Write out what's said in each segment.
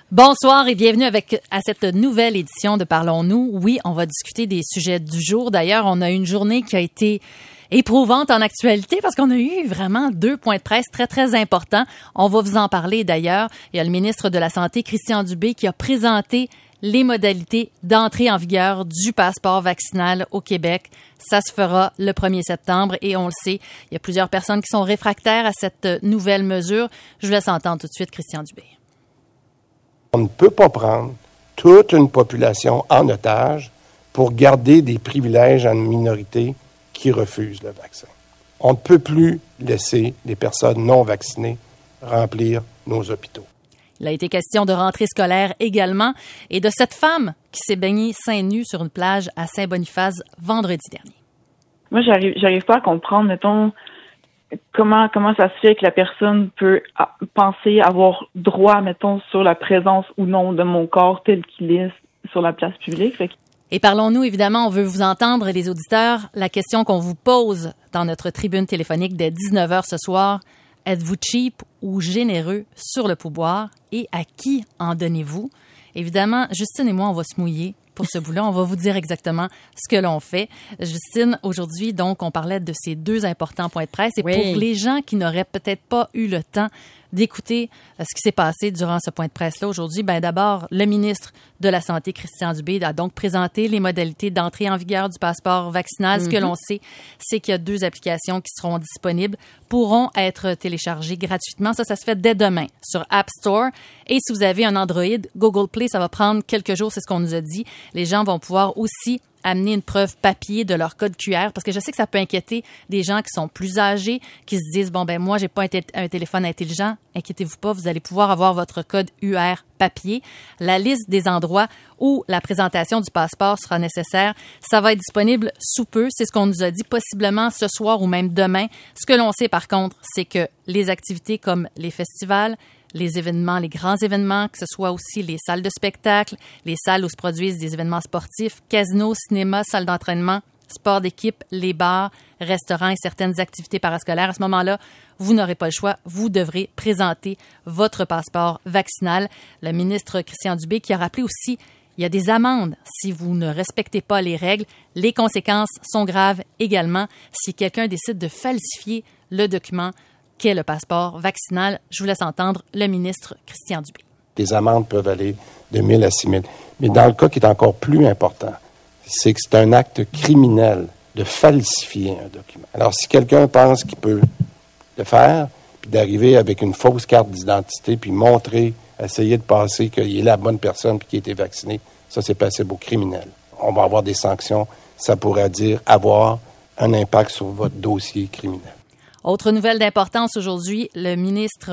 Bonsoir et bienvenue à cette nouvelle édition de Parlons-nous. Oui, on va discuter des sujets du jour. D'ailleurs, on a une journée qui a été éprouvante en actualité parce qu'on a eu vraiment 2 points de presse très, très importants. On va vous en parler d'ailleurs. Il y a le ministre de la Santé, Christian Dubé, qui a présenté les modalités d'entrée en vigueur du passeport vaccinal au Québec. Ça se fera le 1er septembre et on le sait, il y a plusieurs personnes qui sont réfractaires à cette nouvelle mesure. Je vous laisse entendre tout de suite Christian Dubé. On ne peut pas prendre toute une population en otage pour garder des privilèges à une minorité qui refuse le vaccin. On ne peut plus laisser les personnes non vaccinées remplir nos hôpitaux. Il a été question de rentrée scolaire également et de cette femme qui s'est baignée seins nus sur une plage à Saint-Boniface vendredi dernier. Moi, j'arrive pas à comprendre, mettons, comment ça se fait que la personne peut penser avoir droit, mettons, sur la présence ou non de mon corps tel qu'il est sur la place publique. Et parlons-nous, évidemment, on veut vous entendre, les auditeurs. La question qu'on vous pose dans notre tribune téléphonique dès 19h ce soir, êtes-vous cheap ou généreux sur le pourboire et à qui en donnez-vous? Évidemment, Justine et moi, on va se mouiller pour ce bout-là. On va vous dire exactement ce que l'on fait. Justine, aujourd'hui, donc, on parlait de ces 2 importants points de presse. Et oui, pour les gens qui n'auraient peut-être pas eu le temps d'écouter ce qui s'est passé durant ce point de presse-là aujourd'hui, d'abord, le ministre de la Santé, Christian Dubé, a donc présenté les modalités d'entrée en vigueur du passeport vaccinal. Ce que l'on sait, c'est qu'il y a 2 applications qui seront disponibles, pourront être téléchargées gratuitement. Ça se fait dès demain sur App Store. Et si vous avez un Android, Google Play, ça va prendre quelques jours, c'est ce qu'on nous a dit. Les gens vont pouvoir aussi amener une preuve papier de leur code QR, parce que je sais que ça peut inquiéter des gens qui sont plus âgés, qui se disent, moi, j'ai pas un téléphone intelligent. Inquiétez-vous pas, vous allez pouvoir avoir votre code UR papier. La liste des endroits où la présentation du passeport sera nécessaire, ça va être disponible sous peu. C'est ce qu'on nous a dit, possiblement ce soir ou même demain. Ce que l'on sait, par contre, c'est que les activités comme les festivals, les événements, les grands événements, que ce soit aussi les salles de spectacle, les salles où se produisent des événements sportifs, casinos, cinéma, salles d'entraînement, sport d'équipe, les bars, restaurants et certaines activités parascolaires. À ce moment-là, vous n'aurez pas le choix. Vous devrez présenter votre passeport vaccinal. Le ministre Christian Dubé qui a rappelé aussi, il y a des amendes si vous ne respectez pas les règles. Les conséquences sont graves également si quelqu'un décide de falsifier le document qu'est le passeport vaccinal. Je vous laisse entendre le ministre Christian Dubé. Les amendes peuvent aller de 1 000 à 6 000. Mais dans le cas qui est encore plus important, c'est que c'est un acte criminel de falsifier un document. Alors, si quelqu'un pense qu'il peut le faire, puis d'arriver avec une fausse carte d'identité, puis essayer de passer qu'il est la bonne personne puis qu'il a été vacciné, ça, c'est passible au criminel. On va avoir des sanctions. Ça pourrait avoir un impact sur votre dossier criminel. Autre nouvelle d'importance aujourd'hui, le ministre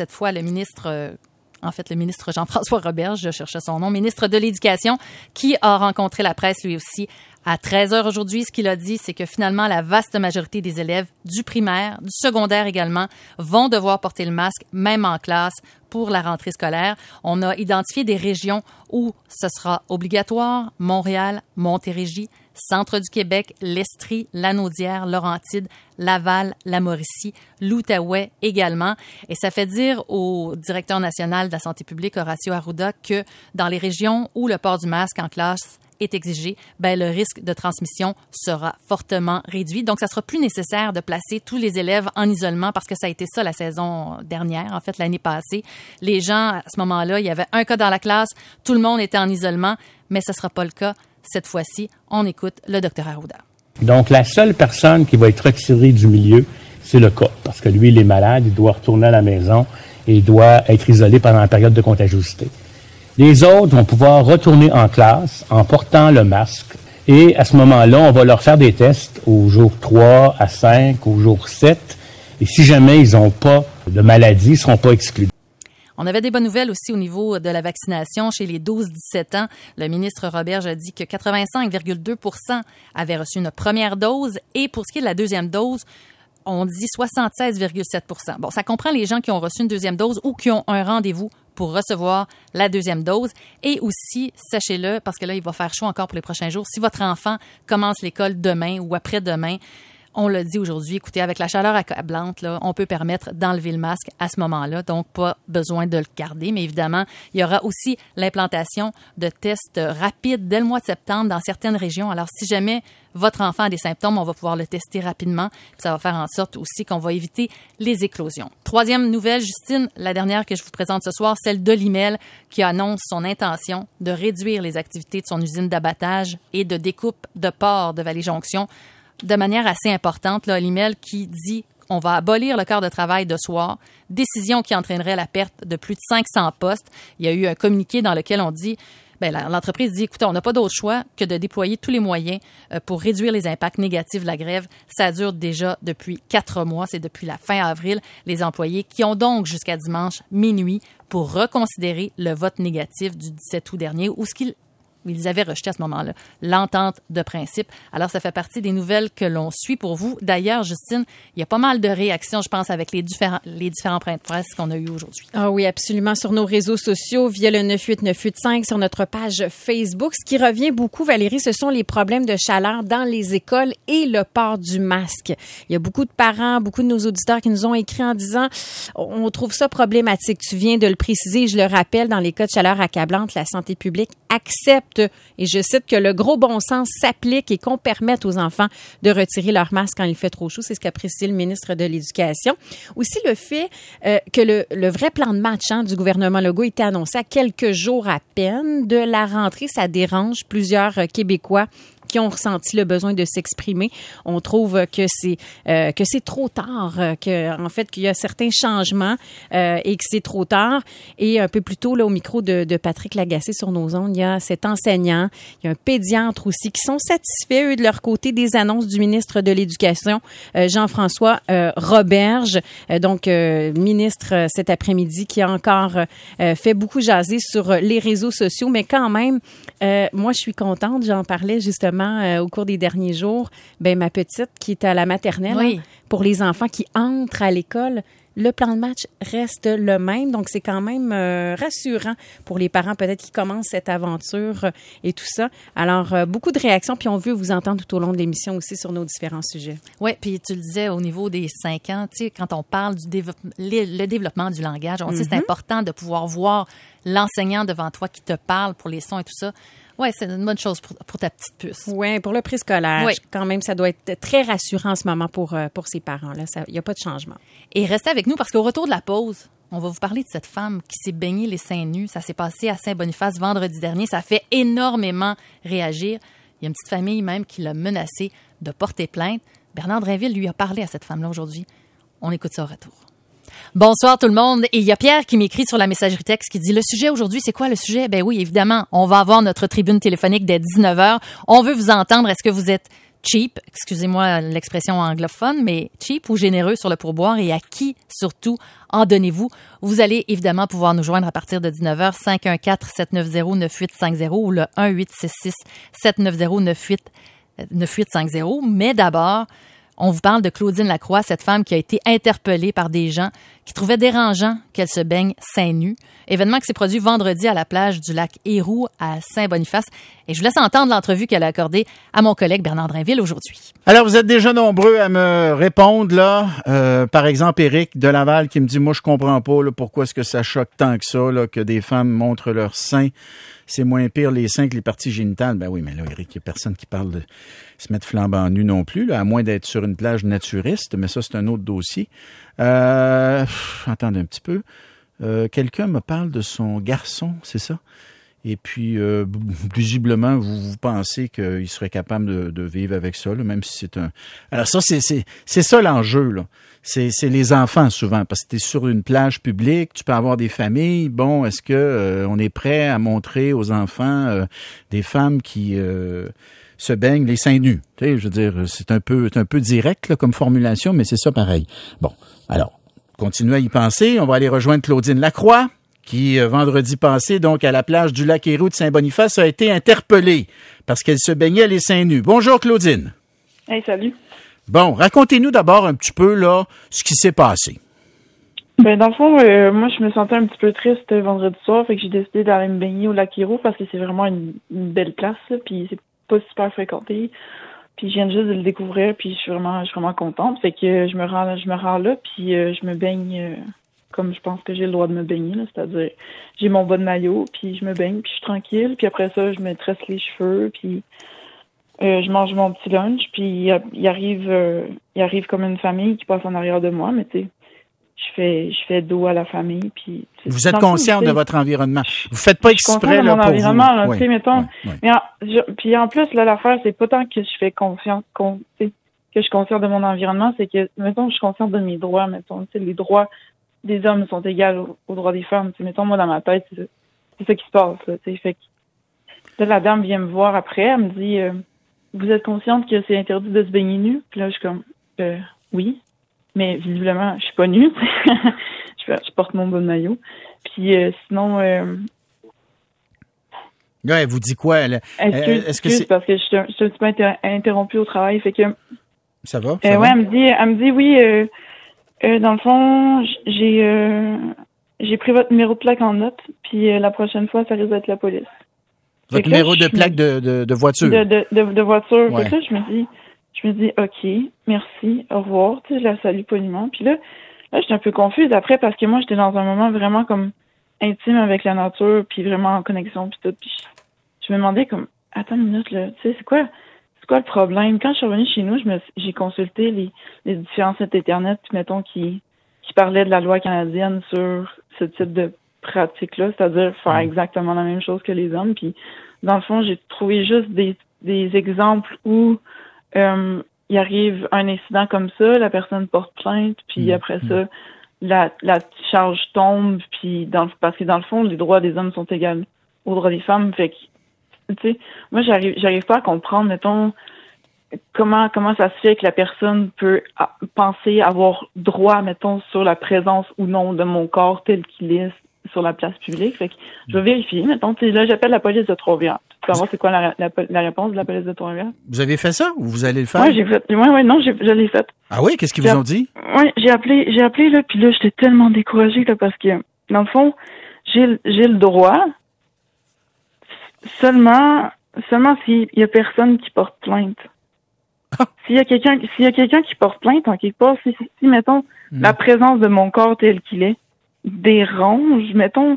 Jean-François Roberge, je cherchais son nom, ministre de l'Éducation, qui a rencontré la presse lui aussi à 13h aujourd'hui. Ce qu'il a dit, c'est que finalement, la vaste majorité des élèves du primaire, du secondaire également, vont devoir porter le masque, même en classe, pour la rentrée scolaire. On a identifié des régions où ce sera obligatoire: Montréal, Montérégie, Centre du Québec, l'Estrie, Lanaudière, Laurentides, Laval, la Mauricie, l'Outaouais également. Et ça fait dire au directeur national de la santé publique, Horacio Arruda, que dans les régions où le port du masque en classe est exigé, le risque de transmission sera fortement réduit. Donc, ça sera plus nécessaire de placer tous les élèves en isolement parce que ça a été ça la saison dernière, en fait, l'année passée. Les gens, à ce moment-là, il y avait un cas dans la classe, tout le monde était en isolement, mais ce ne sera pas le cas cette fois-ci. On écoute le Dr Arruda. Donc, la seule personne qui va être retirée du milieu, c'est le cas. Parce que lui, il est malade, il doit retourner à la maison et il doit être isolé pendant la période de contagiosité. Les autres vont pouvoir retourner en classe en portant le masque. Et à ce moment-là, on va leur faire des tests au jour 3, à 5, au jour 7. Et si jamais ils n'ont pas de maladie, ils ne seront pas exclus. On avait des bonnes nouvelles aussi au niveau de la vaccination chez les 12-17 ans. Le ministre Roberge a dit que 85,2% avaient reçu une première dose. Et pour ce qui est de la deuxième dose, on dit 76,7%. Bon, ça comprend les gens qui ont reçu une deuxième dose ou qui ont un rendez-vous pour recevoir la deuxième dose. Et aussi, sachez-le, parce que là, il va faire chaud encore pour les prochains jours, si votre enfant commence l'école demain ou après-demain, On l'a dit aujourd'hui, écoutez, avec la chaleur accablante, là, on peut permettre d'enlever le masque à ce moment-là, donc pas besoin de le garder. Mais évidemment, il y aura aussi l'implantation de tests rapides dès le mois de septembre dans certaines régions. Alors, si jamais votre enfant a des symptômes, on va pouvoir le tester rapidement. Puis ça va faire en sorte aussi qu'on va éviter les éclosions. Troisième nouvelle, Justine, la dernière que je vous présente ce soir, celle de Olimel qui annonce son intention de réduire les activités de son usine d'abattage et de découpe de porc de Vallée-Jonction de manière assez importante. Là, Olimel qui dit on va abolir le quart de travail de soir, décision qui entraînerait la perte de plus de 500 postes. Il y a eu un communiqué dans lequel on dit l'entreprise dit, écoutez, on n'a pas d'autre choix que de déployer tous les moyens pour réduire les impacts négatifs de la grève. Ça dure déjà depuis 4 mois, c'est depuis la fin avril. Les employés qui ont donc jusqu'à dimanche minuit pour reconsidérer le vote négatif du 17 août dernier ou ce qu'ils avaient rejeté à ce moment-là, l'entente de principe. Alors, ça fait partie des nouvelles que l'on suit pour vous. D'ailleurs, Justine, il y a pas mal de réactions, je pense, avec les différents points de presse qu'on a eus aujourd'hui. Ah oui, absolument. Sur nos réseaux sociaux, via le 98985, sur notre page Facebook. Ce qui revient beaucoup, Valérie, ce sont les problèmes de chaleur dans les écoles et le port du masque. Il y a beaucoup de parents, beaucoup de nos auditeurs qui nous ont écrit en disant on trouve ça problématique. Tu viens de le préciser, je le rappelle, dans les cas de chaleur accablante, la santé publique accepte, et je cite, que le gros bon sens s'applique et qu'on permette aux enfants de retirer leur masque quand il fait trop chaud. C'est ce qu'a précisé le ministre de l'Éducation. Aussi, le fait que le vrai plan de match du gouvernement Legault était annoncé à quelques jours à peine de la rentrée, ça dérange plusieurs Québécois qui ont ressenti le besoin de s'exprimer. On trouve que c'est trop tard, en fait qu'il y a certains changements et que c'est trop tard. Et un peu plus tôt là au micro de Patrick Lagacé sur nos ondes, il y a cet enseignant, il y a un pédiatre aussi qui sont satisfaits eux de leur côté des annonces du ministre de l'Éducation, Jean-François Roberge, donc ministre cet après-midi qui a encore fait beaucoup jaser sur les réseaux sociaux, mais quand même moi je suis contente, j'en parlais justement au cours des derniers jours, ma petite qui est à la maternelle, oui. Pour les enfants qui entrent à l'école, le plan de match reste le même. Donc, c'est quand même rassurant pour les parents peut-être qui commencent cette aventure et tout ça. Alors, beaucoup de réactions, puis on veut vous entendre tout au long de l'émission aussi sur nos différents sujets. Oui, puis tu le disais au niveau des 5 ans, tu sais, quand on parle du le développement du langage, on sait que c'est important de pouvoir voir l'enseignant devant toi qui te parle pour les sons et tout ça. Oui, c'est une bonne chose pour ta petite puce. Oui, pour le préscolaire. Oui. Quand même, ça doit être très rassurant en ce moment pour ces parents-là. Il n'y a pas de changement. Et restez avec nous parce qu'au retour de la pause, on va vous parler de cette femme qui s'est baignée les seins nus. Ça s'est passé à Saint-Boniface vendredi dernier. Ça fait énormément réagir. Il y a une petite famille même qui l'a menacée de porter plainte. Bernard Drainville lui a parlé à cette femme-là aujourd'hui. On écoute ça au retour. Bonsoir tout le monde. Et il y a Pierre qui m'écrit sur la messagerie texte qui dit « Le sujet aujourd'hui, c'est quoi le sujet? » Ben oui, évidemment, on va avoir notre tribune téléphonique dès 19h. On veut vous entendre. Est-ce que vous êtes cheap, excusez-moi l'expression anglophone, mais cheap ou généreux sur le pourboire et à qui, surtout, en donnez-vous? Vous allez évidemment pouvoir nous joindre à partir de 19h, 514-790-9850 ou le 1-866-790-9850. Mais d'abord, on vous parle de Claudine Lacroix, cette femme qui a été interpellée par des gens qui trouvaient dérangeant qu'elle se baigne seins nus. Événement qui s'est produit vendredi à la plage du lac Héroux à Saint-Boniface. Et je vous laisse entendre l'entrevue qu'elle a accordée à mon collègue Bernard Drainville aujourd'hui. Alors, vous êtes déjà nombreux à me répondre, là. Par exemple, Éric de Laval qui me dit « Moi, je comprends pas là, pourquoi est-ce que ça choque tant que ça, là, que des femmes montrent leurs seins. C'est moins pire les seins que les parties génitales. » Ben oui, mais là, Éric, il n'y a personne qui parle de se mettre flambant nu non plus, là, à moins d'être sur une plage naturiste, mais ça, c'est un autre dossier. Attendez un petit peu. Quelqu'un me parle de son garçon, c'est ça? Et puis, visiblement, vous pensez qu'il serait capable de vivre avec ça, là, même si c'est un... Alors ça, c'est ça l'enjeu, là. C'est les enfants, souvent, parce que tu es sur une plage publique, tu peux avoir des familles. Bon, est-ce que on est prêt à montrer aux enfants des femmes qui se baignent les seins nus? Tu sais, je veux dire, c'est un peu direct là, comme formulation, mais c'est ça pareil. Bon, alors, continuez à y penser. On va aller rejoindre Claudine Lacroix, qui, vendredi passé, donc à la plage du lac Héroux de Saint-Boniface, a été interpellée parce qu'elle se baignait les seins nus. Bonjour, Claudine. Hey, salut. Bon, racontez-nous d'abord un petit peu, là, ce qui s'est passé. Ben, dans le fond, moi, je me sentais un petit peu triste vendredi soir, fait que j'ai décidé d'aller me baigner au lac Héroux parce que c'est vraiment une belle place, là, puis c'est pas super fréquenté. Puis je viens juste de le découvrir, puis je suis vraiment contente. Fait que je me rends là, puis je me baigne comme je pense que j'ai le droit de me baigner, là. C'est-à-dire, j'ai mon bas de maillot, puis je me baigne, puis je suis tranquille. Puis après ça, je me tresse les cheveux, puis je mange mon petit lunch, puis il arrive comme une famille qui passe en arrière de moi, mais tu sais, je fais dos à la famille, puis... Vous êtes conscient de votre environnement. Vous faites pas exprès, là, pour vous. Là, oui, tu sais, mettons... oui. Mais puis en plus, là, l'affaire, c'est pas tant que je fais confiance, que je suis consciente de mon environnement, c'est que, mettons, je suis consciente de mes droits, mettons, tu sais, les droits des hommes sont égaux aux droits des femmes. Tu sais, mettons, moi, dans ma tête, c'est ça qui se passe, là, tu sais. Fait que là, la dame vient me voir après, elle me dit... vous êtes consciente que c'est interdit de se baigner nu? Puis là, je suis comme, oui. Mais visiblement, je suis pas nue. je porte mon bas de maillot. Puis sinon... Là, elle vous dit quoi? Est-ce que c'est... parce que je suis un petit peu interrompue au travail. Fait que... Ça va? Ouais, elle me dit oui, dans le fond, j'ai pris votre numéro de plaque en note. Puis la prochaine fois, ça risque d'être la police. Votre numéro de plaque de voiture. De voiture. Ouais. Fait que là, je me dis, OK, merci, au revoir. Tu sais, je la salue poliment. Puis là, j'étais un peu confuse après parce que moi, j'étais dans un moment vraiment comme intime avec la nature, puis vraiment en connexion, puis tout. Puis je me demandais comme, attends une minute, là, tu sais, c'est quoi le problème? Quand je suis revenue chez nous, j'ai consulté les différents sites Internet, puis mettons, qui parlaient de la loi canadienne sur ce type de pratique-là, c'est-à-dire faire exactement la même chose que les hommes. Puis, dans le fond, j'ai trouvé juste des exemples où il arrive un incident comme ça, la personne porte plainte, puis après ça, la charge tombe, puis parce que dans le fond, les droits des hommes sont égaux aux droits des femmes. Fait que, tu sais, moi, j'arrive pas à comprendre, mettons, comment ça se fait que la personne peut penser avoir droit, mettons, sur la présence ou non de mon corps tel qu'il est sur la place publique. Fait que je vais vérifier. Mettons, là, j'appelle la police de Trois-Rivières. Tu peux savoir c'est quoi la réponse de la police de Trois-Rivières? Vous avez fait ça ou vous allez le faire? Oui, j'ai fait. Oui, non, je l'ai fait. Ah oui? Qu'est-ce qu'ils vous ont dit? Oui, j'ai appelé, là, puis là, j'étais tellement découragée, là, parce que, dans le fond, j'ai le droit, seulement s'il y a personne qui porte plainte. S'il y a quelqu'un qui porte plainte, en quelque part, si mettons, la présence de mon corps tel qu'il est dérange, mettons,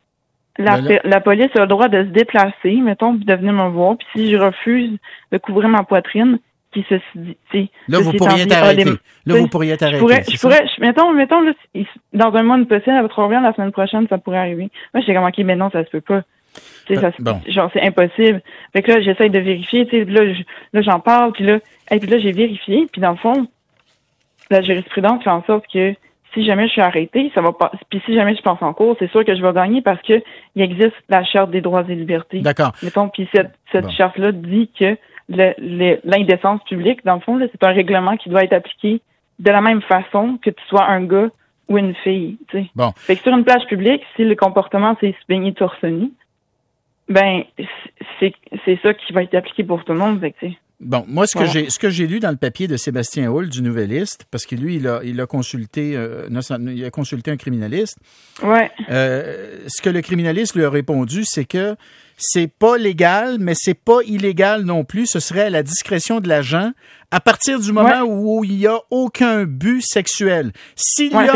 la police a le droit de se déplacer, mettons, puis de venir me voir, puis si je refuse de couvrir ma poitrine, puis ceci dit, là, vous pourriez t'arrêter. Vous pourriez t'arrêter. Mettons, là, dans un monde possible, à votre revient la semaine prochaine, ça pourrait arriver. Moi, j'étais comme, OK, mais non, ça se peut pas. Genre, c'est impossible. Fait que là, j'essaye de vérifier, tu sais, là, j'en parle, puis là, j'ai vérifié, puis dans le fond, la jurisprudence fait en sorte que si jamais je suis arrêtée, ça va pas. Puis si jamais je passe en cours, c'est sûr que je vais gagner parce que il existe la Charte des droits et libertés. D'accord. Mettons, puis cette charte-là dit que l'indécence publique, dans le fond, là, c'est un règlement qui doit être appliqué de la même façon que tu sois un gars ou une fille. Tu sais. Bon. Fait que sur une plage publique, si le comportement c'est se baigner torse nu, ben c'est ça qui va être appliqué pour tout le monde. Fait que, tu sais. Bon, moi, ce que j'ai lu dans le papier de Sébastien Hull, du Nouvelliste, parce que lui, il a consulté un criminaliste. Ouais. Ce que le criminaliste lui a répondu, c'est que c'est pas légal, mais c'est pas illégal non plus. Ce serait à la discrétion de l'agent à partir du moment où il y a aucun but sexuel. S'il y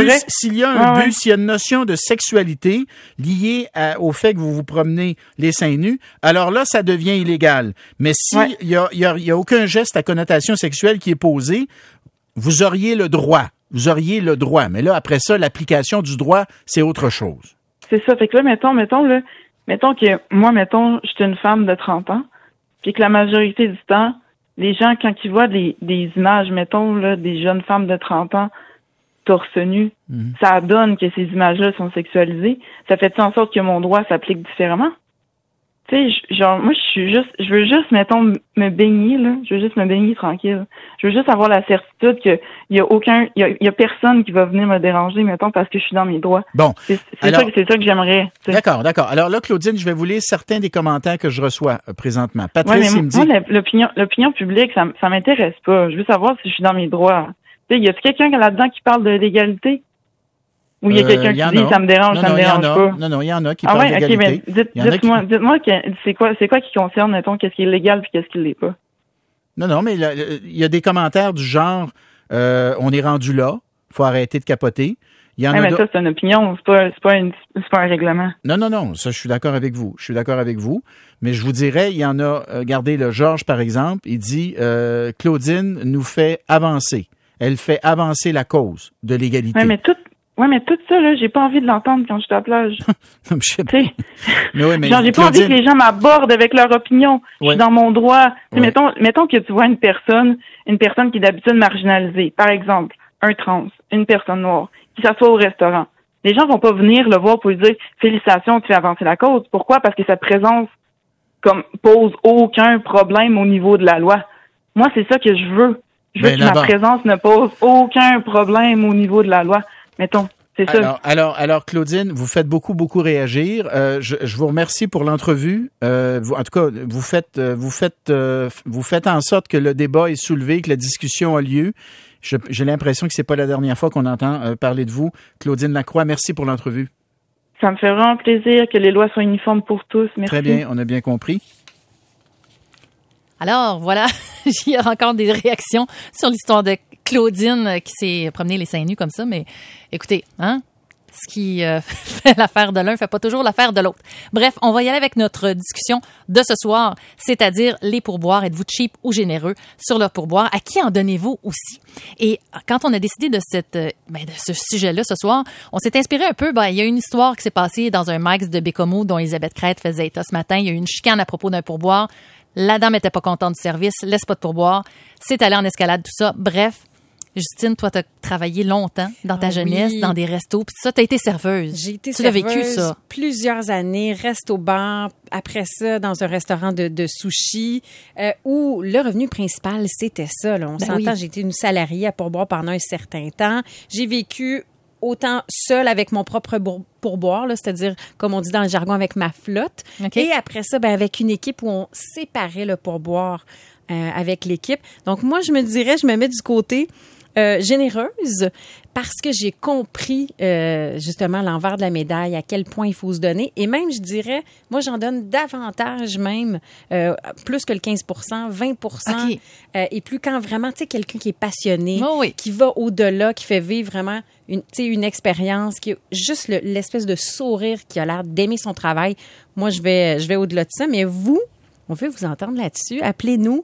a une notion de sexualité liée au fait que vous vous promenez les seins nus, alors là, ça devient illégal. Mais s'il y a aucun geste à connotation sexuelle qui est posé, vous auriez le droit. Vous auriez le droit. Mais là, après ça, l'application du droit, c'est autre chose. C'est ça. Fait que là, mettons que moi, je suis une femme de 30 ans, puis que la majorité du temps, les gens, quand ils voient des images, mettons, là, des jeunes femmes de 30 ans torse nu, ça donne que ces images-là sont sexualisées. Ça fait en sorte que mon droit s'applique différemment? Tu sais, genre, moi, je veux juste, mettons, me baigner, là. Je veux juste me baigner tranquille. Je veux juste avoir la certitude qu'il y a personne qui va venir me déranger, mettons, parce que je suis dans mes droits. Bon. C'est ça que j'aimerais. T'sais. D'accord. Alors là, Claudine, je vais vous lire certains des commentaires que je reçois présentement. Patrice, il me dit... Moi, l'opinion publique, ça m'intéresse pas. Je veux savoir si je suis dans mes droits. Tu sais, y a quelqu'un là-dedans qui parle de l'égalité? Ou il y a quelqu'un qui dit ça me dérange, ça me dérange pas. Non, il y en a qui parlent d'égalité. Dites-moi, c'est quoi qui concerne, mettons, qu'est-ce qui est légal puis qu'est-ce qui l'est pas? Non, mais il y a des commentaires du genre on est rendu là, faut arrêter de capoter. Il y en a mais ça, c'est une opinion, c'est pas un règlement. Non, ça, je suis d'accord avec vous. Mais je vous dirais, il y en a, regardez, Georges, par exemple, il dit Claudine nous fait avancer. Elle fait avancer la cause de l'égalité. Mais tout ça, là, j'ai pas envie de l'entendre quand je suis à la plage. Je sais pas. Mais genre, j'ai pas envie que les gens m'abordent avec leur opinion. Je suis dans mon droit. Ouais. Mettons que tu vois une personne qui est d'habitude marginalisée. Par exemple, un trans, une personne noire, qui s'assoit au restaurant. Les gens vont pas venir le voir pour lui dire « Félicitations, tu fais avancer la cause ». Pourquoi? Parce que sa présence pose aucun problème au niveau de la loi. Moi, c'est ça que je veux. Je veux que ma présence ne pose aucun problème au niveau de la loi. Mettons, c'est ça. Alors, Claudine, vous faites beaucoup réagir. Je vous remercie pour l'entrevue. En tout cas, vous faites en sorte que le débat est soulevé, que la discussion a lieu. J'ai l'impression que c'est pas la dernière fois qu'on entend parler de vous. Claudine Lacroix, merci pour l'entrevue. Ça me fait vraiment plaisir que les lois soient uniformes pour tous. Merci. Très bien, on a bien compris. Alors, voilà, il y a encore des réactions sur l'histoire de Claudine qui s'est promenée les seins nus comme ça, mais écoutez, ce qui fait l'affaire de l'un fait pas toujours l'affaire de l'autre. Bref, on va y aller avec notre discussion de ce soir, c'est-à-dire les pourboires. Êtes-vous cheap ou généreux sur le pourboire? À qui en donnez-vous aussi? Et quand on a décidé de ce sujet-là ce soir, on s'est inspiré un peu. Il y a une histoire qui s'est passée dans un max de Bécomo dont Elisabeth Crête faisait état ce matin. Il y a eu une chicane à propos d'un pourboire. La dame était pas contente du service, laisse pas de pourboire. C'est allé en escalade, tout ça. Bref, Justine, toi, tu as travaillé longtemps dans ta jeunesse, dans des restos, puis ça, tu as été serveuse. J'ai été serveuse. Tu l'as vécu, ça? Plusieurs années, resto-bar, après ça, dans un restaurant de sushi, où le revenu principal, c'était ça. Là. On s'entend, j'ai été une salariée à pourboire pendant un certain temps. J'ai vécu autant seule avec mon propre pourboire, là, c'est-à-dire, comme on dit dans le jargon, avec ma flotte. Okay. Et après ça, avec une équipe où on séparait le pourboire avec l'équipe. Donc, moi, je me mets du côté généreuse parce que j'ai compris justement l'envers de la médaille, à quel point il faut se donner. Et même, je dirais, moi, j'en donne davantage même, plus que le 15%, 20%. Okay. Et plus quand vraiment, tu sais, quelqu'un qui est passionné, qui va au-delà, qui fait vivre vraiment une expérience, qui a juste l'espèce de sourire, qui a l'air d'aimer son travail. Moi, je vais au-delà de ça. Mais vous, on veut vous entendre là-dessus. Appelez-nous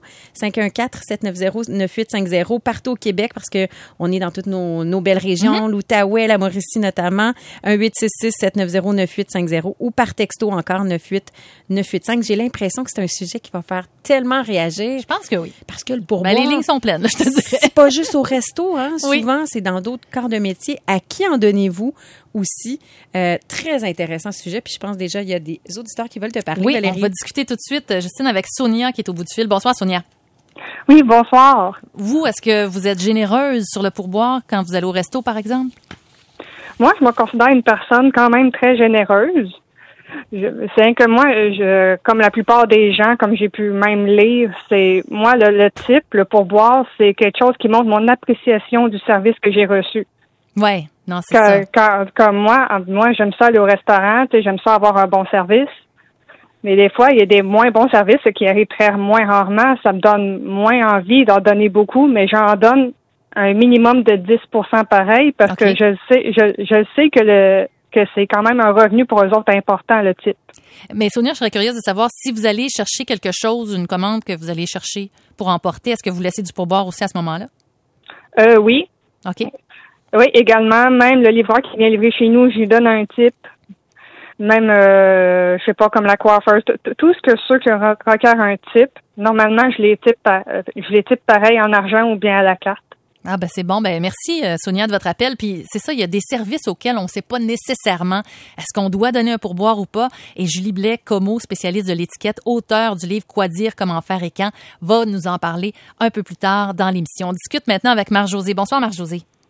514-790-9850 partout au Québec parce que on est dans toutes nos belles régions, l'Outaouais, la Mauricie notamment. 1-866-790-9850 ou par texto encore 98985. J'ai l'impression que c'est un sujet qui va faire tellement réagir. Je pense que oui. Parce que le pourboire... les lignes sont pleines, là, je te dirais. C'est pas juste au resto, hein. Souvent, c'est dans d'autres corps de métier. À qui en donnez-vous aussi? Très intéressant ce sujet. Puis je pense déjà, il y a des auditeurs qui veulent te parler, Valérie. On va discuter tout de suite, Justine, avec Sonia qui est au bout du fil. Bonsoir, Sonia. Oui, bonsoir. Vous, est-ce que vous êtes généreuse sur le pourboire quand vous allez au resto, par exemple? Moi, je me considère une personne quand même très généreuse. C'est que moi, comme la plupart des gens, comme j'ai pu même lire, c'est moi le type, le pourboire, c'est quelque chose qui montre mon appréciation du service que j'ai reçu. Ouais, non, c'est ça. Comme moi, j'aime ça aller au restaurant, j'aime ça avoir un bon service. Mais des fois, il y a des moins bons services qui arrivent très moins rarement. Ça me donne moins envie d'en donner beaucoup, mais j'en donne un minimum de 10% pareil parce que je sais que c'est quand même un revenu pour eux autres important, le type. Mais Sonia, je serais curieuse de savoir si vous allez chercher quelque chose, une commande que vous allez chercher pour emporter, est-ce que vous laissez du pourboire aussi à ce moment-là? Oui. OK. Oui, également, même le livreur qui vient livrer chez nous, je lui donne un type. Même, je sais pas, comme la coiffeuse, tout ce que ceux qui requièrent un type, normalement, je les type pareil en argent ou bien à la carte. Ah ben c'est bon. Ben merci Sonia de votre appel. Puis c'est ça, il y a des services auxquels on ne sait pas nécessairement est-ce qu'on doit donner un pourboire ou pas. Et Julie Blais, Como, spécialiste de l'étiquette, auteur du livre Quoi dire, comment faire et quand, va nous en parler un peu plus tard dans l'émission. On discute maintenant avec Marc-Josée. Bonsoir Marc-Josée.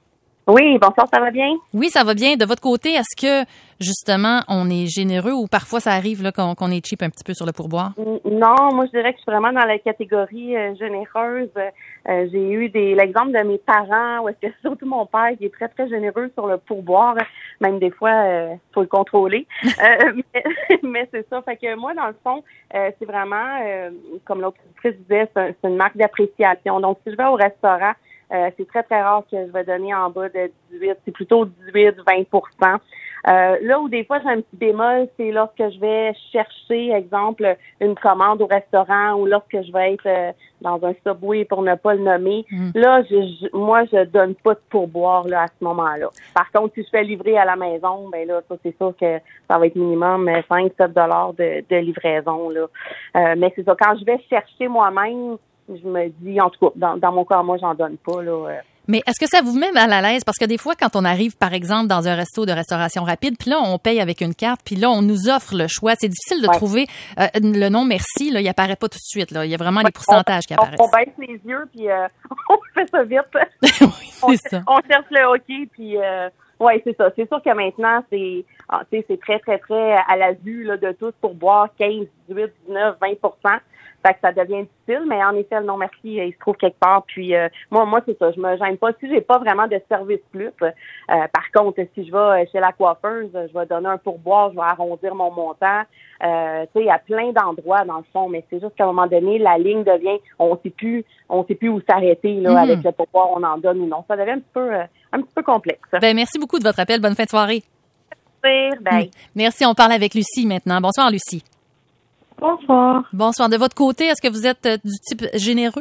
Oui, bonsoir, ça va bien? Oui, ça va bien. De votre côté, est-ce que, justement, on est généreux ou parfois ça arrive là, qu'on est cheap un petit peu sur le pourboire? Non, moi, je dirais que je suis vraiment dans la catégorie généreuse. J'ai eu l'exemple de mes parents, où est-ce que surtout mon père qui est très, très généreux sur le pourboire. Même des fois, faut le contrôler. mais c'est ça. Fait que moi, dans le fond, c'est vraiment, comme l'autre auditrice disait, c'est une marque d'appréciation. Donc, si je vais au restaurant, c'est très, très rare que je vais donner en bas de 18. C'est plutôt 18-20 là où des fois j'ai un petit bémol, c'est lorsque je vais chercher, exemple, une commande au restaurant ou lorsque je vais être dans un Subway pour ne pas le nommer. Là, moi, je donne pas de pourboire là à ce moment-là. Par contre, si je fais livrer à la maison, ben là, ça c'est sûr que ça va être minimum 5-7 $ de livraison là. Mais c'est ça. Quand je vais chercher moi-même, je me dis, en tout cas, dans mon cas, moi, j'en donne pas là. Mais est-ce que ça vous met mal à l'aise? Parce que des fois, quand on arrive, par exemple, dans un resto de restauration rapide, puis là, on paye avec une carte, puis là, on nous offre le choix. C'est difficile de trouver le nom merci. Là, il apparaît pas tout de suite. Là. Il y a vraiment les pourcentages qui apparaissent. On baisse les yeux, puis on fait ça vite. Oui, c'est ça. On cherche le hockey, puis... oui, c'est ça. C'est sûr que maintenant, c'est très, très, très à la vue là, de tous pour boire 15, 18, 19, 20 Fait que ça devient difficile, mais en effet, le non merci, il se trouve quelque part. Puis moi, c'est ça, je me gêne pas. Si j'ai pas vraiment de service plus, par contre, si je vais chez la coiffeuse, je vais donner un pourboire, je vais arrondir mon montant. Tu sais, il y a plein d'endroits dans le fond, mais c'est juste qu'à un moment donné, la ligne devient, on sait plus où s'arrêter là avec le pourboire, on en donne ou non. Ça devient un petit peu complexe. Ben merci beaucoup de votre appel. Bonne fin de soirée. Bye. Merci. On parle avec Lucie maintenant. Bonsoir, Lucie. Bonsoir. Bonsoir. De votre côté, est-ce que vous êtes du type généreux?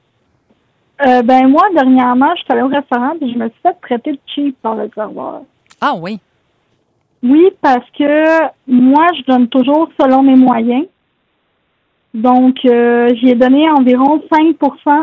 Ben moi, dernièrement, je suis allée au restaurant et je me suis fait traiter de cheap par le serveur. Ah oui? Oui, parce que moi, je donne toujours selon mes moyens. Donc, j'y ai donné environ 10%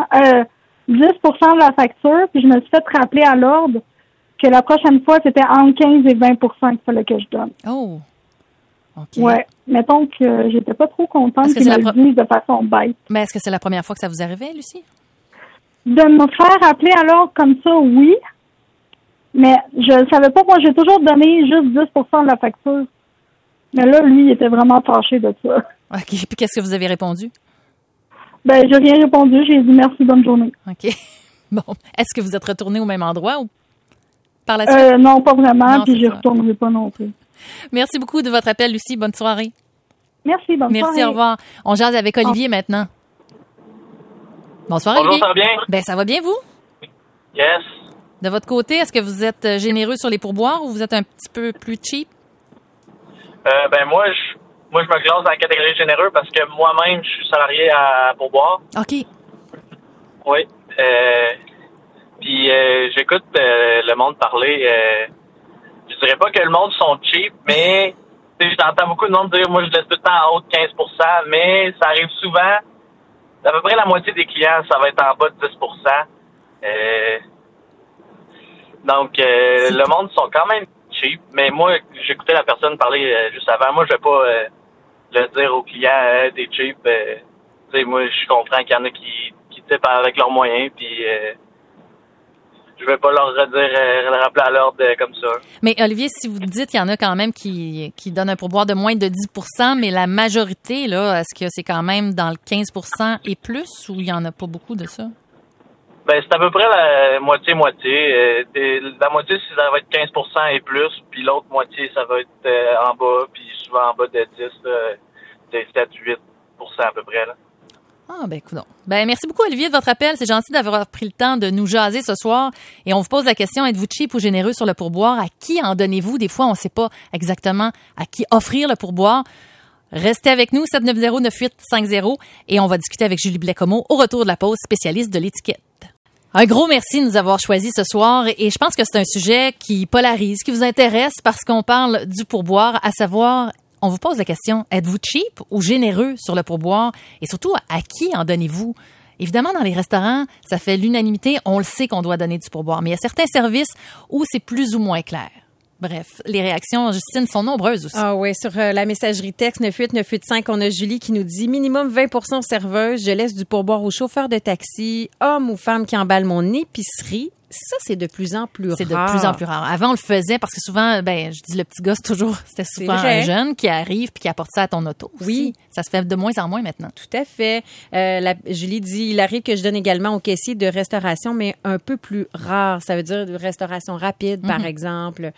de la facture, puis je me suis fait rappeler à l'ordre que la prochaine fois, c'était entre 15 et 20% qu'il fallait que je donne. Oh! OK. Ouais. Mettons que j'étais pas trop contente qu'ils me le disent de façon bête. Mais est-ce que c'est la première fois que ça vous arrivait, Lucie? De me faire rappeler à l'ordre comme ça, oui. Mais je savais pas, moi, j'ai toujours donné juste 10% de la facture. Mais là, lui, il était vraiment fâché de ça. OK. Puis qu'est-ce que vous avez répondu? Ben, j'ai rien répondu. J'ai dit merci, bonne journée. OK. Bon. Est-ce que vous êtes retourné au même endroit ou par la suite? Non, pas vraiment, puis j'y retournerai pas non plus. Merci beaucoup de votre appel, Lucie. Bonne soirée. Merci, bonne soirée. Merci, au revoir. On jase avec Olivier maintenant. Bonsoir, Olivier. Bonjour, ça va bien? Ben, ça va bien, vous? Yes. De votre côté, est-ce que vous êtes généreux sur les pourboires ou vous êtes un petit peu plus cheap? Ben, moi, je me classe dans la catégorie généreux parce que moi-même, je suis salarié à pourboire. OK. Oui. Puis, j'écoute le monde parler. Je dirais pas que le monde sont cheap, mais j'entends beaucoup de monde dire, moi, je laisse tout le temps en haut de 15 %, mais ça arrive souvent. À peu près la moitié des clients, ça va être en bas de 10 Donc, le monde sont quand même cheap, mais moi, j'écoutais la personne parler juste avant. Moi, je vais pas le dire aux clients des cheap. Tu sais, moi, je comprends qu'il y en a qui typent avec leurs moyens, puis je vais pas leur rappeler à l'ordre comme ça. Mais Olivier, si vous dites qu'il y en a quand même qui donnent un pourboire de moins de 10 %, mais la majorité, là, est-ce que c'est quand même dans le 15 % et plus, ou il y en a pas beaucoup de ça? Ben, c'est à peu près la moitié-moitié. La moitié, ça va être 15 % et plus, puis l'autre moitié, ça va être en bas, puis souvent en bas de 10, de 7-8 % à peu près, là. Ah, ben, coudonc. Ben, merci beaucoup, Olivier, de votre appel. C'est gentil d'avoir pris le temps de nous jaser ce soir. Et on vous pose la question, êtes-vous cheap ou généreux sur le pourboire? À qui en donnez-vous? Des fois, on ne sait pas exactement à qui offrir le pourboire. Restez avec nous, 790-9850, et on va discuter avec Julie Blais-Comeau au retour de la pause, spécialiste de l'étiquette. Un gros merci de nous avoir choisis ce soir, et je pense que c'est un sujet qui polarise, qui vous intéresse parce qu'on parle du pourboire, à savoir, on vous pose la question, êtes-vous cheap ou généreux sur le pourboire? Et surtout, à qui en donnez-vous? Évidemment, dans les restaurants, ça fait l'unanimité, on le sait qu'on doit donner du pourboire, mais il y a certains services où c'est plus ou moins clair. Bref, les réactions, Justine, sont nombreuses aussi. Ah oui, sur la messagerie texte 98985, on a Julie qui nous dit minimum 20% serveuse, je laisse du pourboire au chauffeur de taxi, homme ou femme qui emballe mon épicerie. Ça, c'est de plus en plus rare. C'est de plus en plus rare. Avant, on le faisait parce que souvent, je dis le petit gars, c'était souvent un jeune qui arrive puis qui apporte ça à ton auto aussi. Oui. Ça se fait de moins en moins maintenant. Tout à fait. Julie dit, il arrive que je donne également aux caissiers de restauration, mais un peu plus rare. Ça veut dire de restauration rapide, par exemple,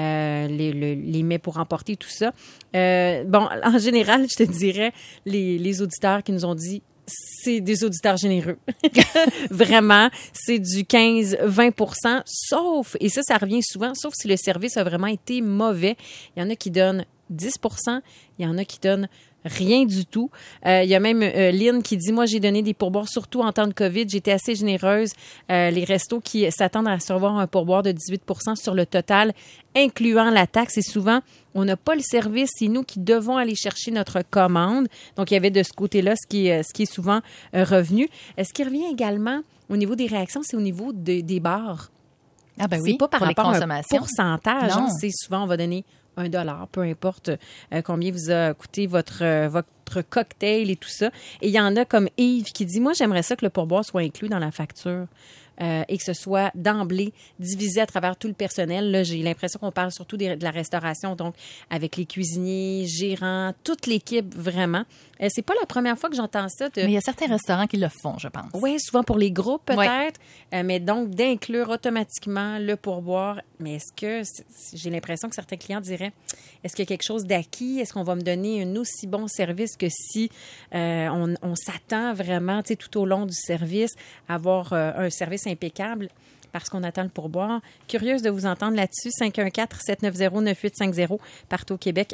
les mets pour emporter, tout ça. En général, je te dirais, les auditeurs qui nous ont dit, c'est des auditeurs généreux. Vraiment, c'est du 15-20%, sauf, et ça revient souvent, sauf si le service a vraiment été mauvais. Il y en a qui donnent 10%, il y en a qui donnent rien du tout. Il y a même Lynn qui dit, moi, j'ai donné des pourboires, surtout en temps de COVID. J'étais assez généreuse. Les restos qui s'attendent à recevoir un pourboire de 18% sur le total, incluant la taxe. Et souvent, on n'a pas le service. C'est nous qui devons aller chercher notre commande. Donc, il y avait de ce côté-là ce qui est souvent revenu. Ce qui revient également au niveau des réactions, c'est au niveau des bars. Ah ben oui, c'est pas par pour rapport les à consommations. un pourcentage. Non. C'est souvent, on va donner $1, peu importe combien vous a coûté votre cocktail et tout ça. Et il y en a comme Yves qui dit, moi, j'aimerais ça que le pourboire soit inclus dans la facture et que ce soit d'emblée divisé à travers tout le personnel. Là, j'ai l'impression qu'on parle surtout de la restauration, donc avec les cuisiniers, gérants, toute l'équipe, vraiment. C'est pas la première fois que j'entends ça. Mais il y a certains restaurants qui le font, je pense. Oui, souvent pour les groupes, peut-être. Mais donc, d'inclure automatiquement le pourboire. Mais est-ce que, j'ai l'impression que certains clients diraient, est-ce qu'il y a quelque chose d'acquis? Est-ce qu'on va me donner un aussi bon service que si on s'attend vraiment, tu sais, tout au long du service, à avoir un service impeccable parce qu'on attend le pourboire. Curieuse de vous entendre là-dessus. 514-790-9850 partout au Québec.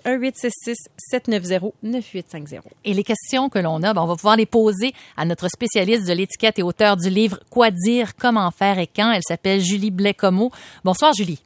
1866-790-9850. Et les questions que l'on a, on va pouvoir les poser à notre spécialiste de l'étiquette et auteur du livre « Quoi dire, comment faire et quand ». Elle s'appelle Julie Blais-Comeau. Bonsoir, Julie.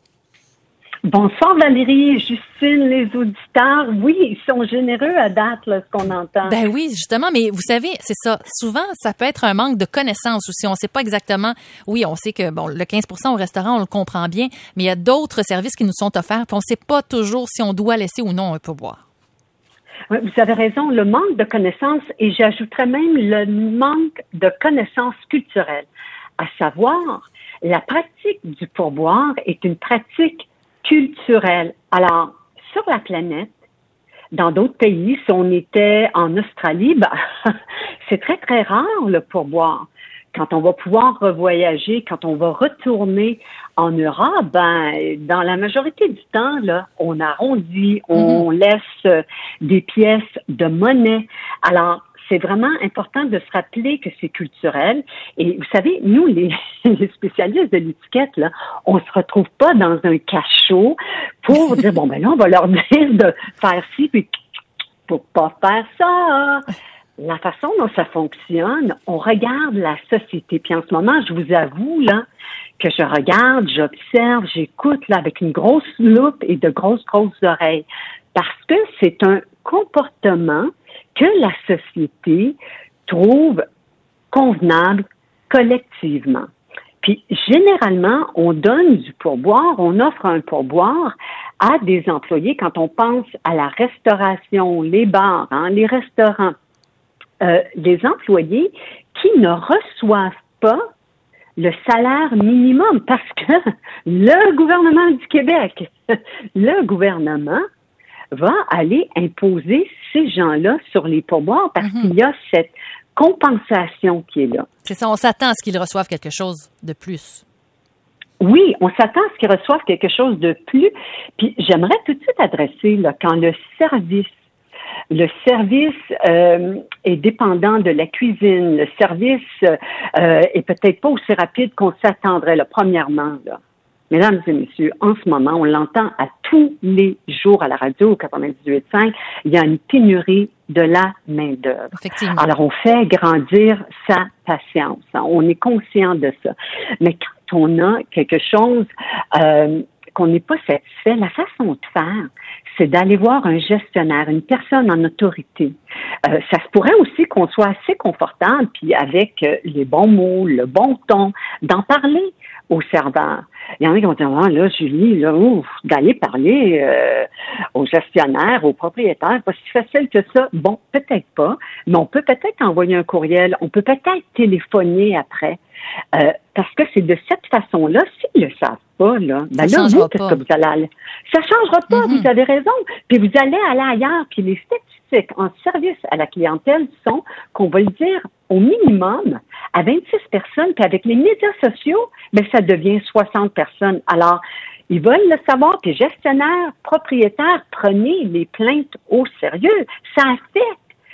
Bonsoir Valérie, Justine, les auditeurs. Oui, ils sont généreux à date, là, ce qu'on entend. Ben oui, justement, mais vous savez, c'est ça. Souvent, ça peut être un manque de connaissances aussi. On ne sait pas exactement. Oui, on sait que le 15% au restaurant, on le comprend bien, mais il y a d'autres services qui nous sont offerts, puis on ne sait pas toujours si on doit laisser ou non un pourboire. Oui, vous avez raison, le manque de connaissances, et j'ajouterais même le manque de connaissances culturelles. À savoir, la pratique du pourboire est une pratique culturelle. Alors, sur la planète, dans d'autres pays, si on était en Australie, c'est très, très rare le pourboire. Quand on va pouvoir revoyager, quand on va retourner en Europe, dans la majorité du temps, là, on arrondit, on laisse des pièces de monnaie. Alors, c'est vraiment important de se rappeler que c'est culturel. Et vous savez, nous, les spécialistes de l'étiquette, là, on se retrouve pas dans un cachot pour dire, là, on va leur dire de faire ci, puis pour pas faire ça. La façon dont ça fonctionne, on regarde la société. Puis en ce moment, je vous avoue, là, que je regarde, j'observe, j'écoute, là, avec une grosse loupe et de grosses oreilles. Parce que c'est un comportement que la société trouve convenable collectivement. Puis, généralement, on donne du pourboire, on offre un pourboire à des employés quand on pense à la restauration, les bars, les restaurants. Des employés qui ne reçoivent pas le salaire minimum parce que le gouvernement du Québec, le gouvernement va aller imposer ces gens-là sur les pourboires parce qu'il y a cette compensation qui est là. C'est ça, on s'attend à ce qu'ils reçoivent quelque chose de plus. Oui, on s'attend à ce qu'ils reçoivent quelque chose de plus. Puis j'aimerais tout de suite adresser, là, quand le service est dépendant de la cuisine, le service est peut-être pas aussi rapide qu'on s'attendrait, là, premièrement, là. Mesdames et messieurs, en ce moment, on l'entend à tous les jours à la radio, au 98.5, il y a une pénurie de la main-d'œuvre. Effectivement. Alors, on fait grandir sa patience. On est conscient de ça. Mais quand on a quelque chose qu'on n'est pas satisfait, la façon de faire, c'est d'aller voir un gestionnaire, une personne en autorité. Ça se pourrait aussi qu'on soit assez confortable, puis avec les bons mots, le bon ton, d'en parler aux serveurs. Il y en a qui vont dire, là, Julie, là, d'aller parler aux gestionnaires, aux propriétaires, pas si facile que ça. Bon, peut-être pas, mais on peut peut-être envoyer un courriel, on peut peut-être téléphoner après, parce que c'est de cette façon-là, s'ils le savent pas, là, ben là, vous, qu'est-ce que vous allez aller? Ça changera pas, vous avez raison. Puis vous allez aller ailleurs, puis les statistiques en service à la clientèle sont, qu'on va le dire, au minimum, à 26 personnes, puis avec les médias sociaux, ben ça devient 60 personnes. Alors, ils veulent le savoir, puis gestionnaires, propriétaires, prenez les plaintes au sérieux. Ça affecte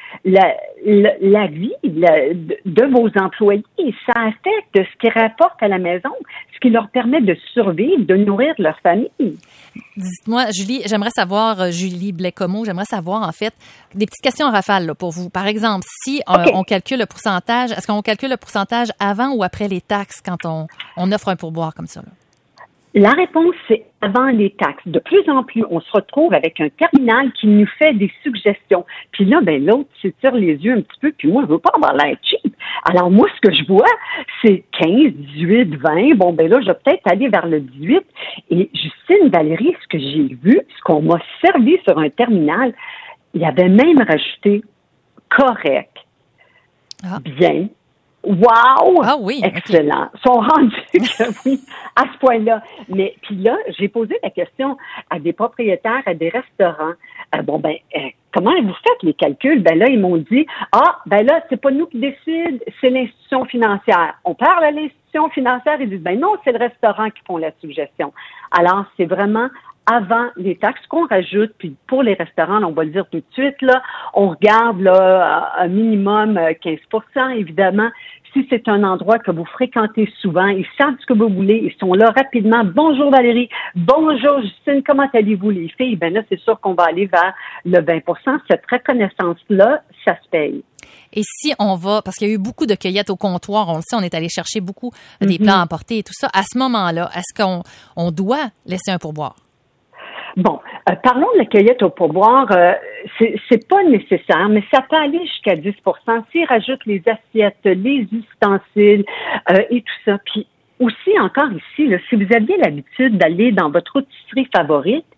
la vie de vos employés. Ça affecte ce qu'ils rapportent à la maison, ce qui leur permet de survivre, de nourrir leur famille. Dites-moi, Julie, Julie Blais-Comeau, j'aimerais savoir, en fait, des petites questions en rafale là, pour vous. Par exemple, si on calcule le pourcentage, est-ce qu'on calcule le pourcentage avant ou après les taxes quand on offre un pourboire comme ça, là? La réponse, c'est avant les taxes. De plus en plus, on se retrouve avec un terminal qui nous fait des suggestions. Puis là, ben l'autre s'étire les yeux un petit peu, puis moi, je veux pas avoir l'air cheap. Alors moi, ce que je vois, c'est 15, 18, 20. Bon, ben là, je vais peut-être aller vers le 18. Et Justine, Valérie, ce que j'ai vu, ce qu'on m'a servi sur un terminal, il y avait même rajouté correct, bien, wow! Ah oui! Excellent. Ils sont rendus que oui, à ce point-là. Mais puis là, j'ai posé la question à des propriétaires, à des restaurants. Comment vous faites les calculs? Ben là, ils m'ont dit, là, c'est pas nous qui décident, c'est l'institution financière. On parle à l'institution financière, ils disent, ben non, c'est le restaurant qui font la suggestion. Alors, c'est vraiment avant les taxes qu'on rajoute, puis pour les restaurants, on va le dire tout de suite, là, on regarde là, un minimum 15%, évidemment. Si c'est un endroit que vous fréquentez souvent, ils savent ce que vous voulez, ils sont là rapidement. Bonjour Valérie, bonjour Justine, comment allez-vous les filles? Ben là, c'est sûr qu'on va aller vers le 20%. Cette reconnaissance-là, ça se paye. Et si on va, parce qu'il y a eu beaucoup de cueillettes au comptoir, on le sait, on est allé chercher beaucoup des plats à emporter et tout ça, à ce moment-là, est-ce qu'on doit laisser un pourboire? Bon, parlons de la cueillette au pourboire. C'est pas nécessaire, mais ça peut aller jusqu'à 10%. S'ils rajoutent les assiettes, les ustensiles et tout ça. Puis aussi, encore ici, là, si vous aviez l'habitude d'aller dans votre rôtisserie favorite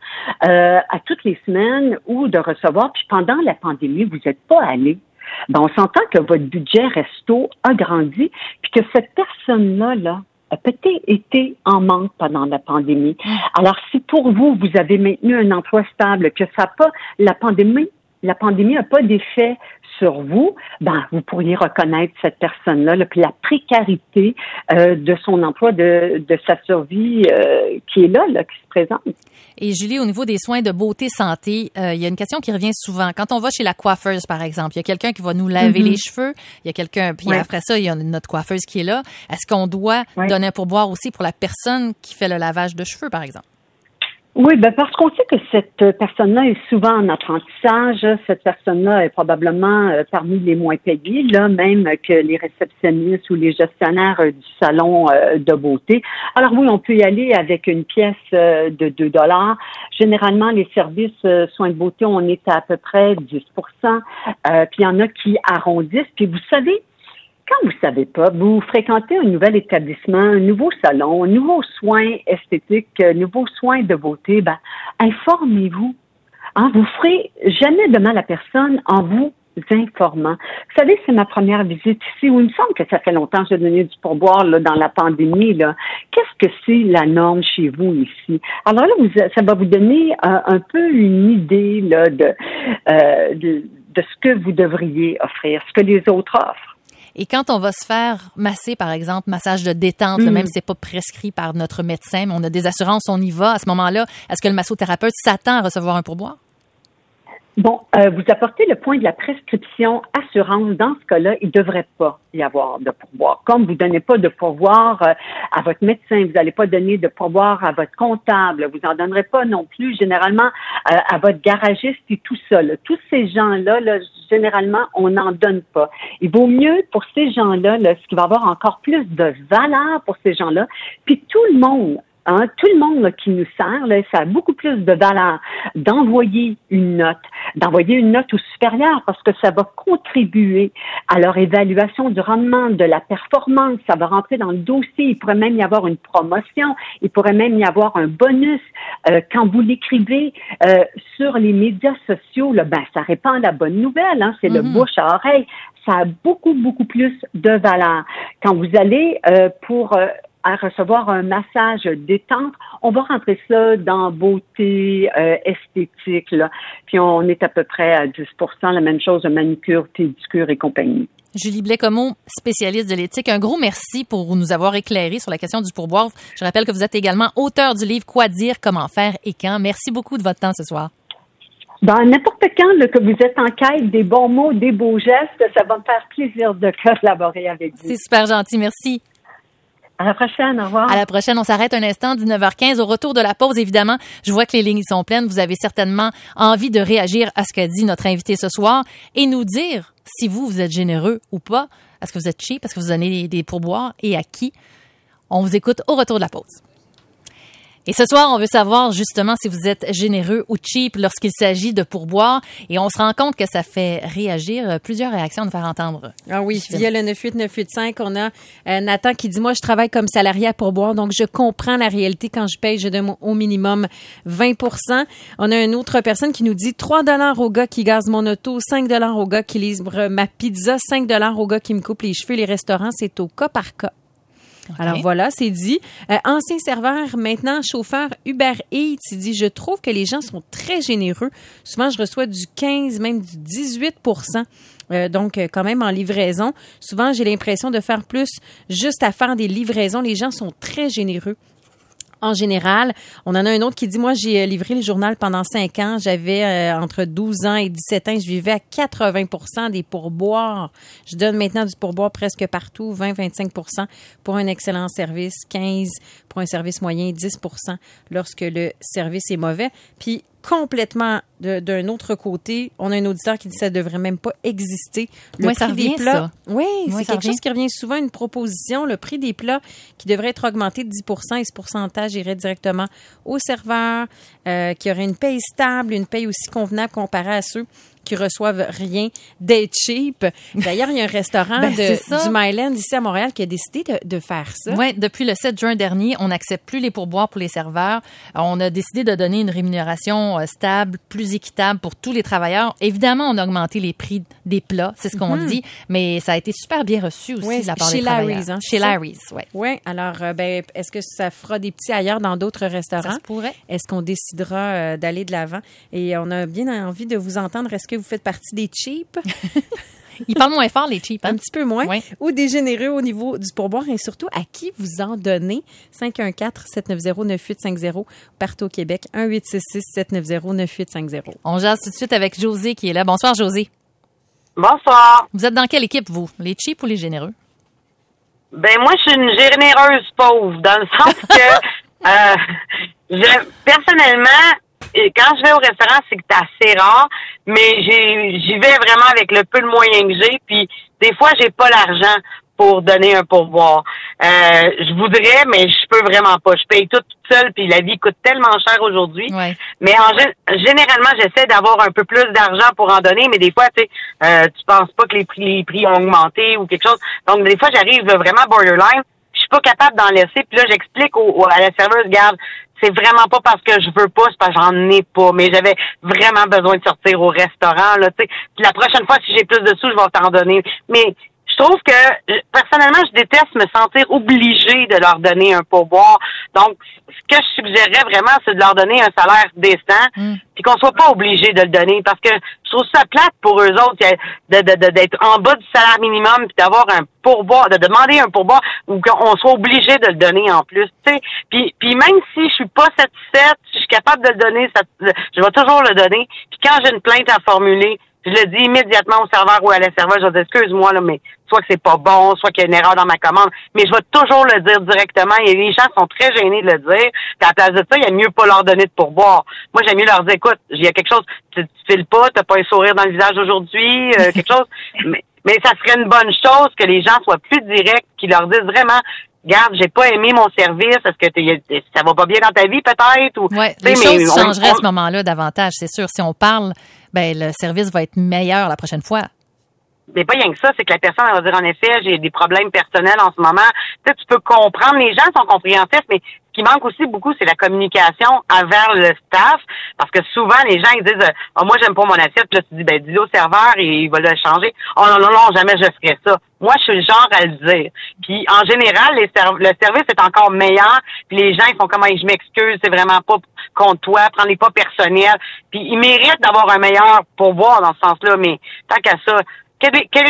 à toutes les semaines ou de recevoir, puis pendant la pandémie, vous n'êtes pas allé, ben on s'entend que votre budget resto a grandi, puis que cette personne-là, a peut-être été en manque pendant la pandémie. Alors, si pour vous, vous avez maintenu un emploi stable, que ça n'a pas, la pandémie n'a pas d'effet sur vous, ben, vous pourriez reconnaître cette personne-là, puis la précarité de son emploi, de sa survie qui est là, qui se présente. Et Julie, au niveau des soins de beauté santé, il y a une question qui revient souvent. Quand on va chez la coiffeuse, par exemple, il y a quelqu'un qui va nous laver les cheveux, il y a quelqu'un, puis après ça, il y a notre coiffeuse qui est là. Est-ce qu'on doit donner un pourboire aussi pour la personne qui fait le lavage de cheveux, par exemple? Oui, ben parce qu'on sait que cette personne-là est souvent en apprentissage. Cette personne-là est probablement parmi les moins payées, là, même que les réceptionnistes ou les gestionnaires du salon de beauté. Alors oui, on peut y aller avec une pièce de $2. Généralement, les services soins de beauté, on est à peu près 10%. Puis il y en a qui arrondissent. Puis vous savez, quand vous savez pas, vous fréquentez un nouvel établissement, un nouveau salon, un nouveau soin esthétique, un nouveau soin de beauté, ben, informez-vous. Vous ferez jamais de mal à personne en vous informant. Vous savez, c'est ma première visite ici, où il me semble que ça fait longtemps que j'ai donné du pourboire là, dans la pandémie. Là. Qu'est-ce que c'est la norme chez vous ici? Alors là, ça va vous donner un peu une idée là, de ce que vous devriez offrir, ce que les autres offrent. Et quand on va se faire masser, par exemple, massage de détente, même si c'est pas prescrit par notre médecin, mais on a des assurances, on y va. À ce moment-là, est-ce que le massothérapeute s'attend à recevoir un pourboire? Bon, vous apportez le point de la prescription assurance. Dans ce cas-là, il ne devrait pas y avoir de pourboire. Comme vous ne donnez pas de pourboire à votre médecin, vous n'allez pas donner de pourboire à votre comptable, vous n'en donnerez pas non plus généralement à votre garagiste et tout ça. Là. Tous ces gens-là, là, généralement, on n'en donne pas. Il vaut mieux pour ces gens-là, là, ce qui va avoir encore plus de valeur pour ces gens-là, puis tout le monde Hein, tout le monde là, qui nous sert, là, ça a beaucoup plus de valeur d'envoyer une note au supérieur parce que ça va contribuer à leur évaluation du rendement, de la performance. Ça va rentrer dans le dossier. Il pourrait même y avoir une promotion. Il pourrait même y avoir un bonus. Quand vous l'écrivez sur les médias sociaux, là, ben ça répand la bonne nouvelle. Hein, c'est le bouche à oreille. Ça a beaucoup, beaucoup plus de valeur. Quand vous allez à recevoir un massage détente, on va rentrer ça dans beauté, esthétique, là. Puis on est à peu près à 10%, la même chose de manucure, pédicure et compagnie. Julie Blais-Comeau, spécialiste de l'éthique, un gros merci pour nous avoir éclairé sur la question du pourboire. Je rappelle que vous êtes également auteur du livre « Quoi dire, comment faire et quand ». Merci beaucoup de votre temps ce soir. Ben, n'importe quand là, que vous êtes en quête des bons mots, des beaux gestes, ça va me faire plaisir de collaborer avec vous. C'est super gentil, merci. À la prochaine, au revoir. À la prochaine, on s'arrête un instant, 19h15. Au retour de la pause, évidemment, je vois que les lignes sont pleines. Vous avez certainement envie de réagir à ce qu'a dit notre invité ce soir et nous dire si vous êtes généreux ou pas. Est-ce que vous êtes cheap? Est-ce que vous donnez des pourboires et à qui? On vous écoute au retour de la pause. Et ce soir, on veut savoir justement si vous êtes généreux ou cheap lorsqu'il s'agit de pourboire. Et on se rend compte que ça fait réagir plusieurs réactions de faire entendre. Ah oui, via le 98985, on a Nathan qui dit « Moi, je travaille comme salarié à pourboire, donc je comprends la réalité. Quand je paye, je donne au minimum 20%. » On a une autre personne qui nous dit « 3 $ au gars qui gaze mon auto, 5 $ au gars qui livre ma pizza, 5 $ au gars qui me coupe les cheveux. Les restaurants, c'est au cas par cas. » Okay. Alors voilà, c'est dit. Ancien serveur, maintenant chauffeur Uber Eats, il dit « Je trouve que les gens sont très généreux. Souvent, je reçois du 15, même du 18%. Donc, quand même en livraison. Souvent, j'ai l'impression de faire plus juste à faire des livraisons. Les gens sont très généreux. En général, on en a un autre qui dit, moi, j'ai livré le journal pendant 5 ans. J'avais entre 12 ans et 17 ans. Je vivais à 80% des pourboires. Je donne maintenant du pourboire presque partout, 20-25% pour un excellent service, 15% pour un service moyen, 10% lorsque le service est mauvais. Puis, complètement d'un autre côté, on a un auditeur qui dit que ça ne devrait même pas exister. Le prix des plats. Ça. Oui, c'est quelque chose qui revient souvent, une proposition. Le prix des plats qui devrait être augmenté de 10% et ce pourcentage irait directement au serveur, qui aurait une paye stable, une paye aussi convenable comparée à ceux qui reçoivent rien, d'être cheap. D'ailleurs, il y a un restaurant du Myland ici à Montréal qui a décidé de faire ça. Oui, depuis le 7 juin dernier, on n'accepte plus les pourboires pour les serveurs. On a décidé de donner une rémunération stable, plus équitable pour tous les travailleurs. Évidemment, on a augmenté les prix des plats, c'est ce qu'on dit, mais ça a été super bien reçu aussi de la part des travailleurs. Larry's, hein, chez Larry's, oui. Oui, alors, est-ce que ça fera des petits ailleurs dans d'autres restaurants? Ça se pourrait. Est-ce qu'on décidera d'aller de l'avant? Et on a bien envie de vous entendre. Est-ce que vous faites partie des cheap? Ils parlent moins fort, les cheap. Hein? Un petit peu moins. Oui. Ou des généreux au niveau du pourboire et surtout à qui vous en donnez. 514-790-9850. Partout au Québec. 1-866-790-9850. On jase tout de suite avec José qui est là. Bonsoir, José. Bonsoir. Vous êtes dans quelle équipe, vous? Les cheap ou les généreux? Ben, moi, je suis une généreuse pauvre, dans le sens que, personnellement, quand je vais au restaurant, c'est que c'est assez rare, mais j'y vais vraiment avec le peu de moyens que j'ai, puis des fois, j'ai pas l'argent pour donner un pourboire. Je voudrais, mais je peux vraiment pas. Je paye tout toute seule, puis la vie coûte tellement cher aujourd'hui. Ouais. Mais généralement, j'essaie d'avoir un peu plus d'argent pour en donner, mais des fois, tu penses pas que les prix ont augmenté ou quelque chose. Donc, des fois, j'arrive vraiment borderline. Je suis pas capable d'en laisser, puis là, j'explique à la serveuse, regarde, c'est vraiment pas parce que je veux pas, c'est parce que j'en ai pas, mais j'avais vraiment besoin de sortir au restaurant, là, tu sais. Puis la prochaine fois, si j'ai plus de sous, je vais t'en donner. Mais je trouve que, personnellement, je déteste me sentir obligée de leur donner un pourboire. Donc, ce que je suggérerais vraiment, c'est de leur donner un salaire décent, puis qu'on soit pas obligé de le donner, parce que je trouve ça plate pour eux autres d'être en bas du salaire minimum, puis d'avoir un pourboire, de demander un pourboire, ou qu'on soit obligé de le donner en plus, tu sais. Puis même si je suis pas satisfaite, je suis capable de le donner, je vais toujours le donner. Puis quand j'ai une plainte à formuler, je le dis immédiatement au serveur ou à la serveuse, je vais dire, excuse-moi, là, mais soit que c'est pas bon, soit qu'il y a une erreur dans ma commande, mais je vais toujours le dire directement. Et les gens sont très gênés de le dire. Puis à la place de ça, il y a mieux pas leur donner de pourboire. Moi, j'aime mieux leur dire, écoute, il y a quelque chose, tu files pas, t'as pas un sourire dans le visage aujourd'hui, quelque chose. Mais ça serait une bonne chose que les gens soient plus directs, qu'ils leur disent vraiment regarde, j'ai pas aimé mon service, est-ce que ça va pas bien dans ta vie peut-être? Ou, les choses changeraient à ce moment-là davantage, c'est sûr. Si on parle, le service va être meilleur la prochaine fois. Mais pas rien que ça, c'est que la personne elle va dire en effet, j'ai des problèmes personnels en ce moment. Tu peux comprendre, les gens sont compréhensifs, mais ce qui manque aussi beaucoup, c'est la communication envers le staff, parce que souvent les gens ils disent moi j'aime pas mon assiette, puis là tu dis dis-le au serveur et il va le changer. Oh non, jamais je ferais ça. Moi je suis le genre à le dire. Puis en général, le service est encore meilleur, puis les gens ils font comme je m'excuse, c'est vraiment pas contre toi, prends-les pas personnels. Puis ils méritent d'avoir un meilleur pourboire dans ce sens-là, mais tant qu'à ça. Que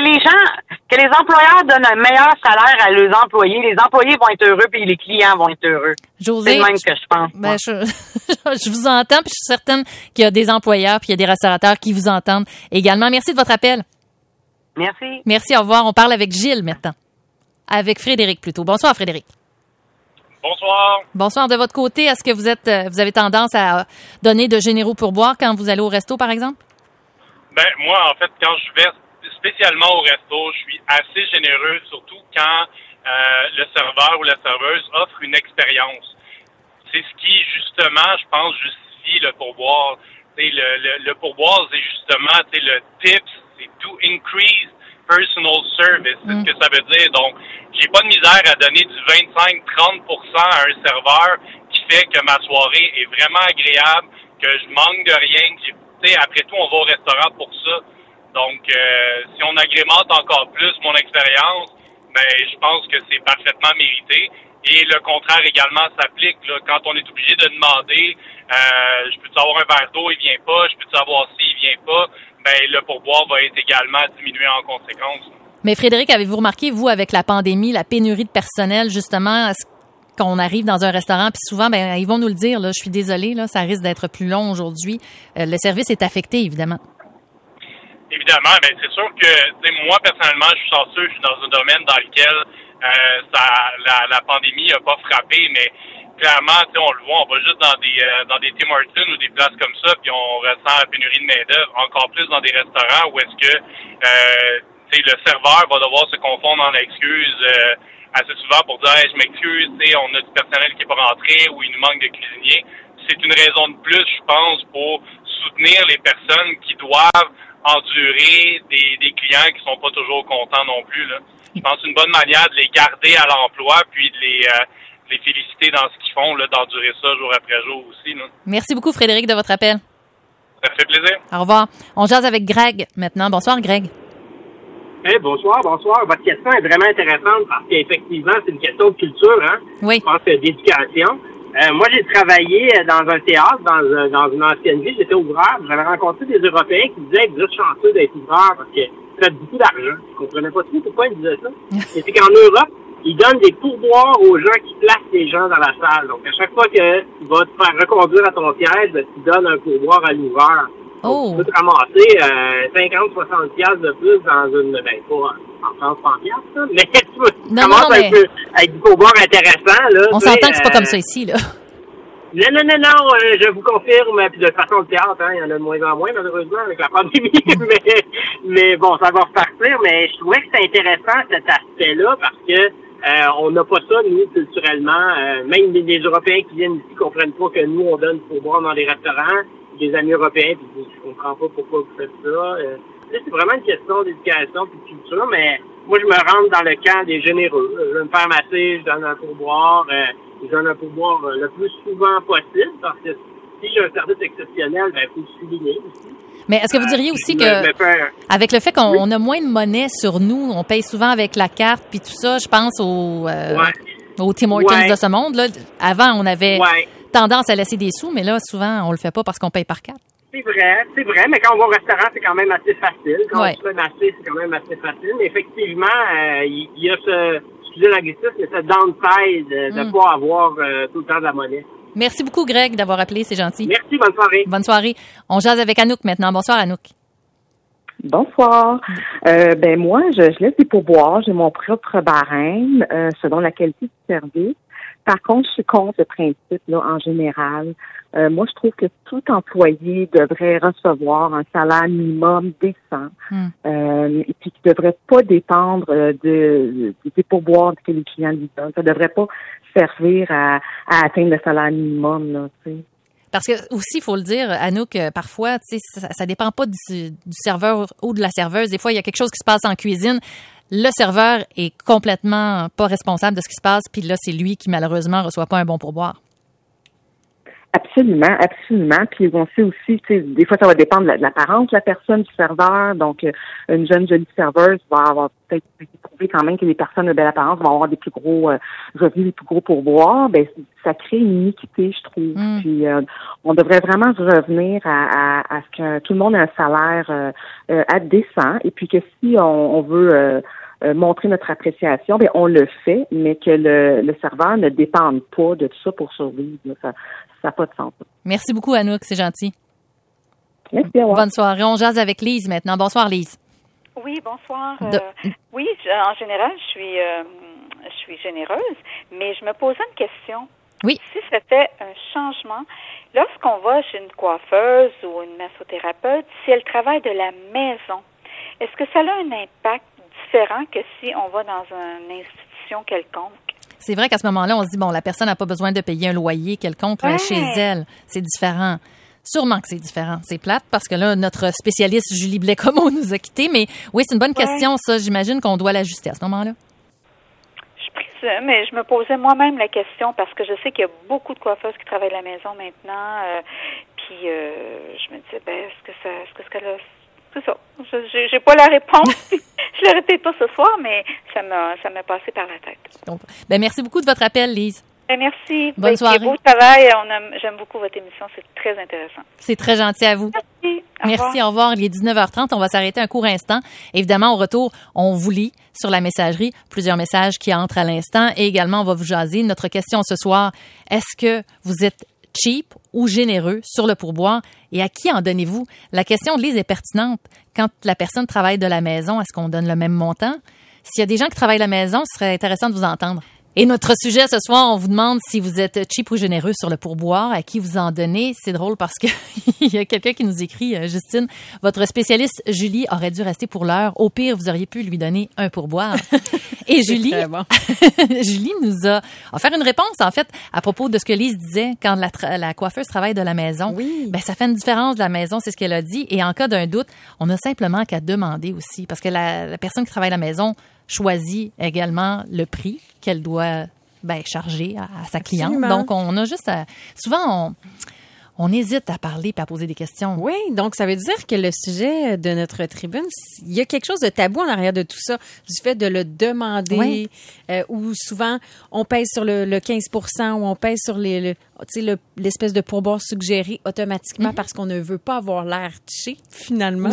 les employeurs donnent un meilleur salaire à leurs employés. Les employés vont être heureux puis les clients vont être heureux. Josée, c'est le même que je pense. Je vous entends puis je suis certaine qu'il y a des employeurs puis il y a des restaurateurs qui vous entendent également. Merci de votre appel. Merci. Merci, au revoir. On parle avec Gilles maintenant. Avec Frédéric plutôt. Bonsoir Frédéric. Bonsoir. Bonsoir. De votre côté, est-ce que vous avez tendance à donner de généreux pourboires quand vous allez au resto par exemple? Moi en fait quand je vais spécialement au resto, je suis assez généreux, surtout quand le serveur ou la serveuse offre une expérience. C'est ce qui, justement, je pense, justifie le pourboire. Le pourboire, c'est justement le tips, c'est to increase personal service. C'est ce que ça veut dire. Donc, j'ai pas de misère à donner du 25-30% à un serveur qui fait que ma soirée est vraiment agréable, que je manque de rien, que après tout, on va au restaurant pour ça. Donc, si on agrémente encore plus mon expérience, je pense que c'est parfaitement mérité. Et le contraire également s'applique. Là, quand on est obligé de demander, je peux-tu avoir un verre d'eau, il vient pas, je peux-tu avoir ci, il vient pas, le pourboire va être également diminué en conséquence. Mais Frédéric, avez-vous remarqué, vous, avec la pandémie, la pénurie de personnel, justement, qu'on arrive dans un restaurant, puis souvent, ils vont nous le dire, là, je suis désolée, là, ça risque d'être plus long aujourd'hui. Le service est affecté, évidemment. Évidemment, c'est sûr que moi, personnellement, je suis chanceux, je suis dans un domaine dans lequel la pandémie n'a pas frappé, mais clairement, on le voit, on va juste dans des Tim Hortons ou des places comme ça, puis on ressent la pénurie de main-d'œuvre, encore plus dans des restaurants où est-ce que le serveur va devoir se confondre en excuses assez souvent pour dire je m'excuse, on a du personnel qui n'est pas rentré ou il nous manque de cuisiniers. C'est une raison de plus, je pense, pour soutenir les personnes qui doivent endurer des clients qui sont pas toujours contents non plus. Là. Je pense que c'est une bonne manière de les garder à l'emploi puis de les féliciter dans ce qu'ils font, là, d'endurer ça jour après jour aussi. Là. Merci beaucoup, Frédéric, de votre appel. Ça fait plaisir. Au revoir. On jase avec Greg maintenant. Bonsoir, Greg. Bonsoir. Votre question est vraiment intéressante parce qu'effectivement, c'est une question de culture, hein? Oui. Je pense d'éducation. Moi, j'ai travaillé dans un théâtre, dans une ancienne vie. J'étais ouvreur. J'avais rencontré des Européens qui disaient que vous êtes chanceux d'être ouvreur parce que vous faites beaucoup d'argent. Je comprenais pas trop pourquoi ils disaient ça. Et c'est qu'en Europe, ils donnent des pourboires aux gens qui placent les gens dans la salle. Donc, à chaque fois que tu vas te faire reconduire à ton siège, tu donnes un pourboire à l'ouvreur. Oh. Tu peux te ramasser 50-60 piastres de plus dans une... pas en France, pas en piastres, mais tu commences un peu avec du pourboire intéressant. Là, on s'entend que c'est pas comme ça ici, là. Non, je vous confirme, puis de toute façon, le théâtre, il y en a de moins en moins, malheureusement, avec la pandémie, mais bon, ça va repartir, mais je trouvais que c'est intéressant, cet aspect-là, parce que on n'a pas ça, nous, culturellement, même les Européens qui viennent ici comprennent pas que nous, on donne pour boire dans les restaurants, des amis européens, puis ils disent, je comprends pas pourquoi vous faites ça. C'est vraiment une question d'éducation et de culture, mais moi, je me rentre dans le camp des généreux. Je vais me faire masser, je donne un pourboire, je donne un pourboire le plus souvent possible, parce que si j'ai un service exceptionnel, il faut le souligner aussi. Mais est-ce que vous diriez aussi que, avec le fait qu'on a moins de monnaie sur nous, on paye souvent avec la carte, puis tout ça, je pense au Tim Hortons de ce monde, là. Avant, on avait tendance à laisser des sous, mais là, souvent, on le fait pas parce qu'on paye par carte. C'est vrai, mais quand on va au restaurant, c'est quand même assez facile. Quand on se fait masser, c'est quand même assez facile. Mais effectivement, il y a excusez l'anglicisme, mais ce downside de ne pas avoir tout le temps de la monnaie. Merci beaucoup, Greg, d'avoir appelé, c'est gentil. Merci, bonne soirée. Bonne soirée. On jase avec Anouk maintenant. Bonsoir, Anouk. Bonsoir. Moi, je laisse des pourboires. J'ai mon propre barème selon la qualité du service. Par contre, je suis contre le principe, là, en général. Moi, je trouve que tout employé devrait recevoir un salaire minimum décent et puis qui ne devrait pas dépendre des pourboires que les clients lui donnent. Ça ne devrait pas servir à atteindre le salaire minimum, là, tu sais. Parce que aussi, il faut le dire, Anouk, parfois, tu sais, ça dépend pas du serveur ou de la serveuse. Des fois, il y a quelque chose qui se passe en cuisine. Le serveur est complètement pas responsable de ce qui se passe, puis là, c'est lui qui, malheureusement, reçoit pas un bon pourboire. Absolument, absolument. Puis on sait aussi, tu sais, des fois, ça va dépendre de l'apparence de la personne, du serveur. Donc, une jeune jolie serveuse va avoir peut-être trouvé quand même que les personnes de belle apparence vont avoir des plus gros revenus, des plus gros pourboires. Ben, ça crée une iniquité, je trouve. Puis, on devrait vraiment revenir à ce que tout le monde ait un salaire décent. Et puis que si on veut montrer notre appréciation, ben on le fait, mais que le serveur ne dépende pas de tout ça pour survivre. Ça n'a pas de sens. Merci beaucoup, Anouk, c'est gentil. Merci, au revoir. Bonne soirée. On jase avec Lise maintenant. Bonsoir, Lise. Oui, bonsoir. Oui, en général, je suis généreuse, mais je me posais une question. Oui. Si c'était un changement, lorsqu'on va chez une coiffeuse ou une massothérapeute, si elle travaille de la maison, est-ce que ça a un impact différent que si on va dans une institution quelconque? C'est vrai qu'à ce moment-là, on se dit, bon, la personne n'a pas besoin de payer un loyer quelconque chez elle. C'est différent. Sûrement que c'est différent. C'est plate parce que là, notre spécialiste Julie Blais-Comeau nous a quittés. Mais oui, c'est une bonne question, ça. J'imagine qu'on doit l'ajuster à ce moment-là. Je présume, mais je me posais moi-même la question parce que je sais qu'il y a beaucoup de coiffeuses qui travaillent à la maison maintenant. Puis je me disais, est-ce qu'elle a... C'est ça. J'ai pas la réponse. Je l'aurais peut-être pas ce soir, mais ça m'a passé par la tête. Donc, merci beaucoup de votre appel, Lise. Merci. Bonne soirée. Beau travail. J'aime beaucoup votre émission. C'est très intéressant. C'est très gentil à vous. Merci. Merci, au revoir. Il est 19h30. On va s'arrêter un court instant. Évidemment, au retour, on vous lit sur la messagerie plusieurs messages qui entrent à l'instant. Et également, on va vous jaser. Notre question ce soir, est-ce que vous êtes cheap ou généreux sur le pourboire et à qui en donnez-vous? La question de Lise est pertinente. Quand la personne travaille de la maison, est-ce qu'on donne le même montant? S'il y a des gens qui travaillent à la maison, ce serait intéressant de vous entendre. Et notre sujet ce soir, on vous demande si vous êtes cheap ou généreux sur le pourboire, à qui vous en donnez. C'est drôle parce que il y a quelqu'un qui nous écrit, Justine, votre spécialiste Julie aurait dû rester pour l'heure. Au pire, vous auriez pu lui donner un pourboire. Et Julie, Julie nous a offert une réponse, en fait, à propos de ce que Lise disait quand la coiffeuse travaille de la maison. Oui. Ben, ça fait une différence de la maison, c'est ce qu'elle a dit. Et en cas d'un doute, on a simplement qu'à demander aussi. Parce que la personne qui travaille à la maison choisit également le prix qu'elle doit charger à sa cliente. Absolument. Donc, on a juste souvent, on hésite à parler et à poser des questions. Oui, donc ça veut dire que le sujet de notre tribune, il y a quelque chose de tabou en arrière de tout ça, du fait de le demander, ou souvent on pèse sur le 15% ou on pèse sur l'espèce de pourboire suggéré automatiquement parce qu'on ne veut pas avoir l'air cheap, finalement.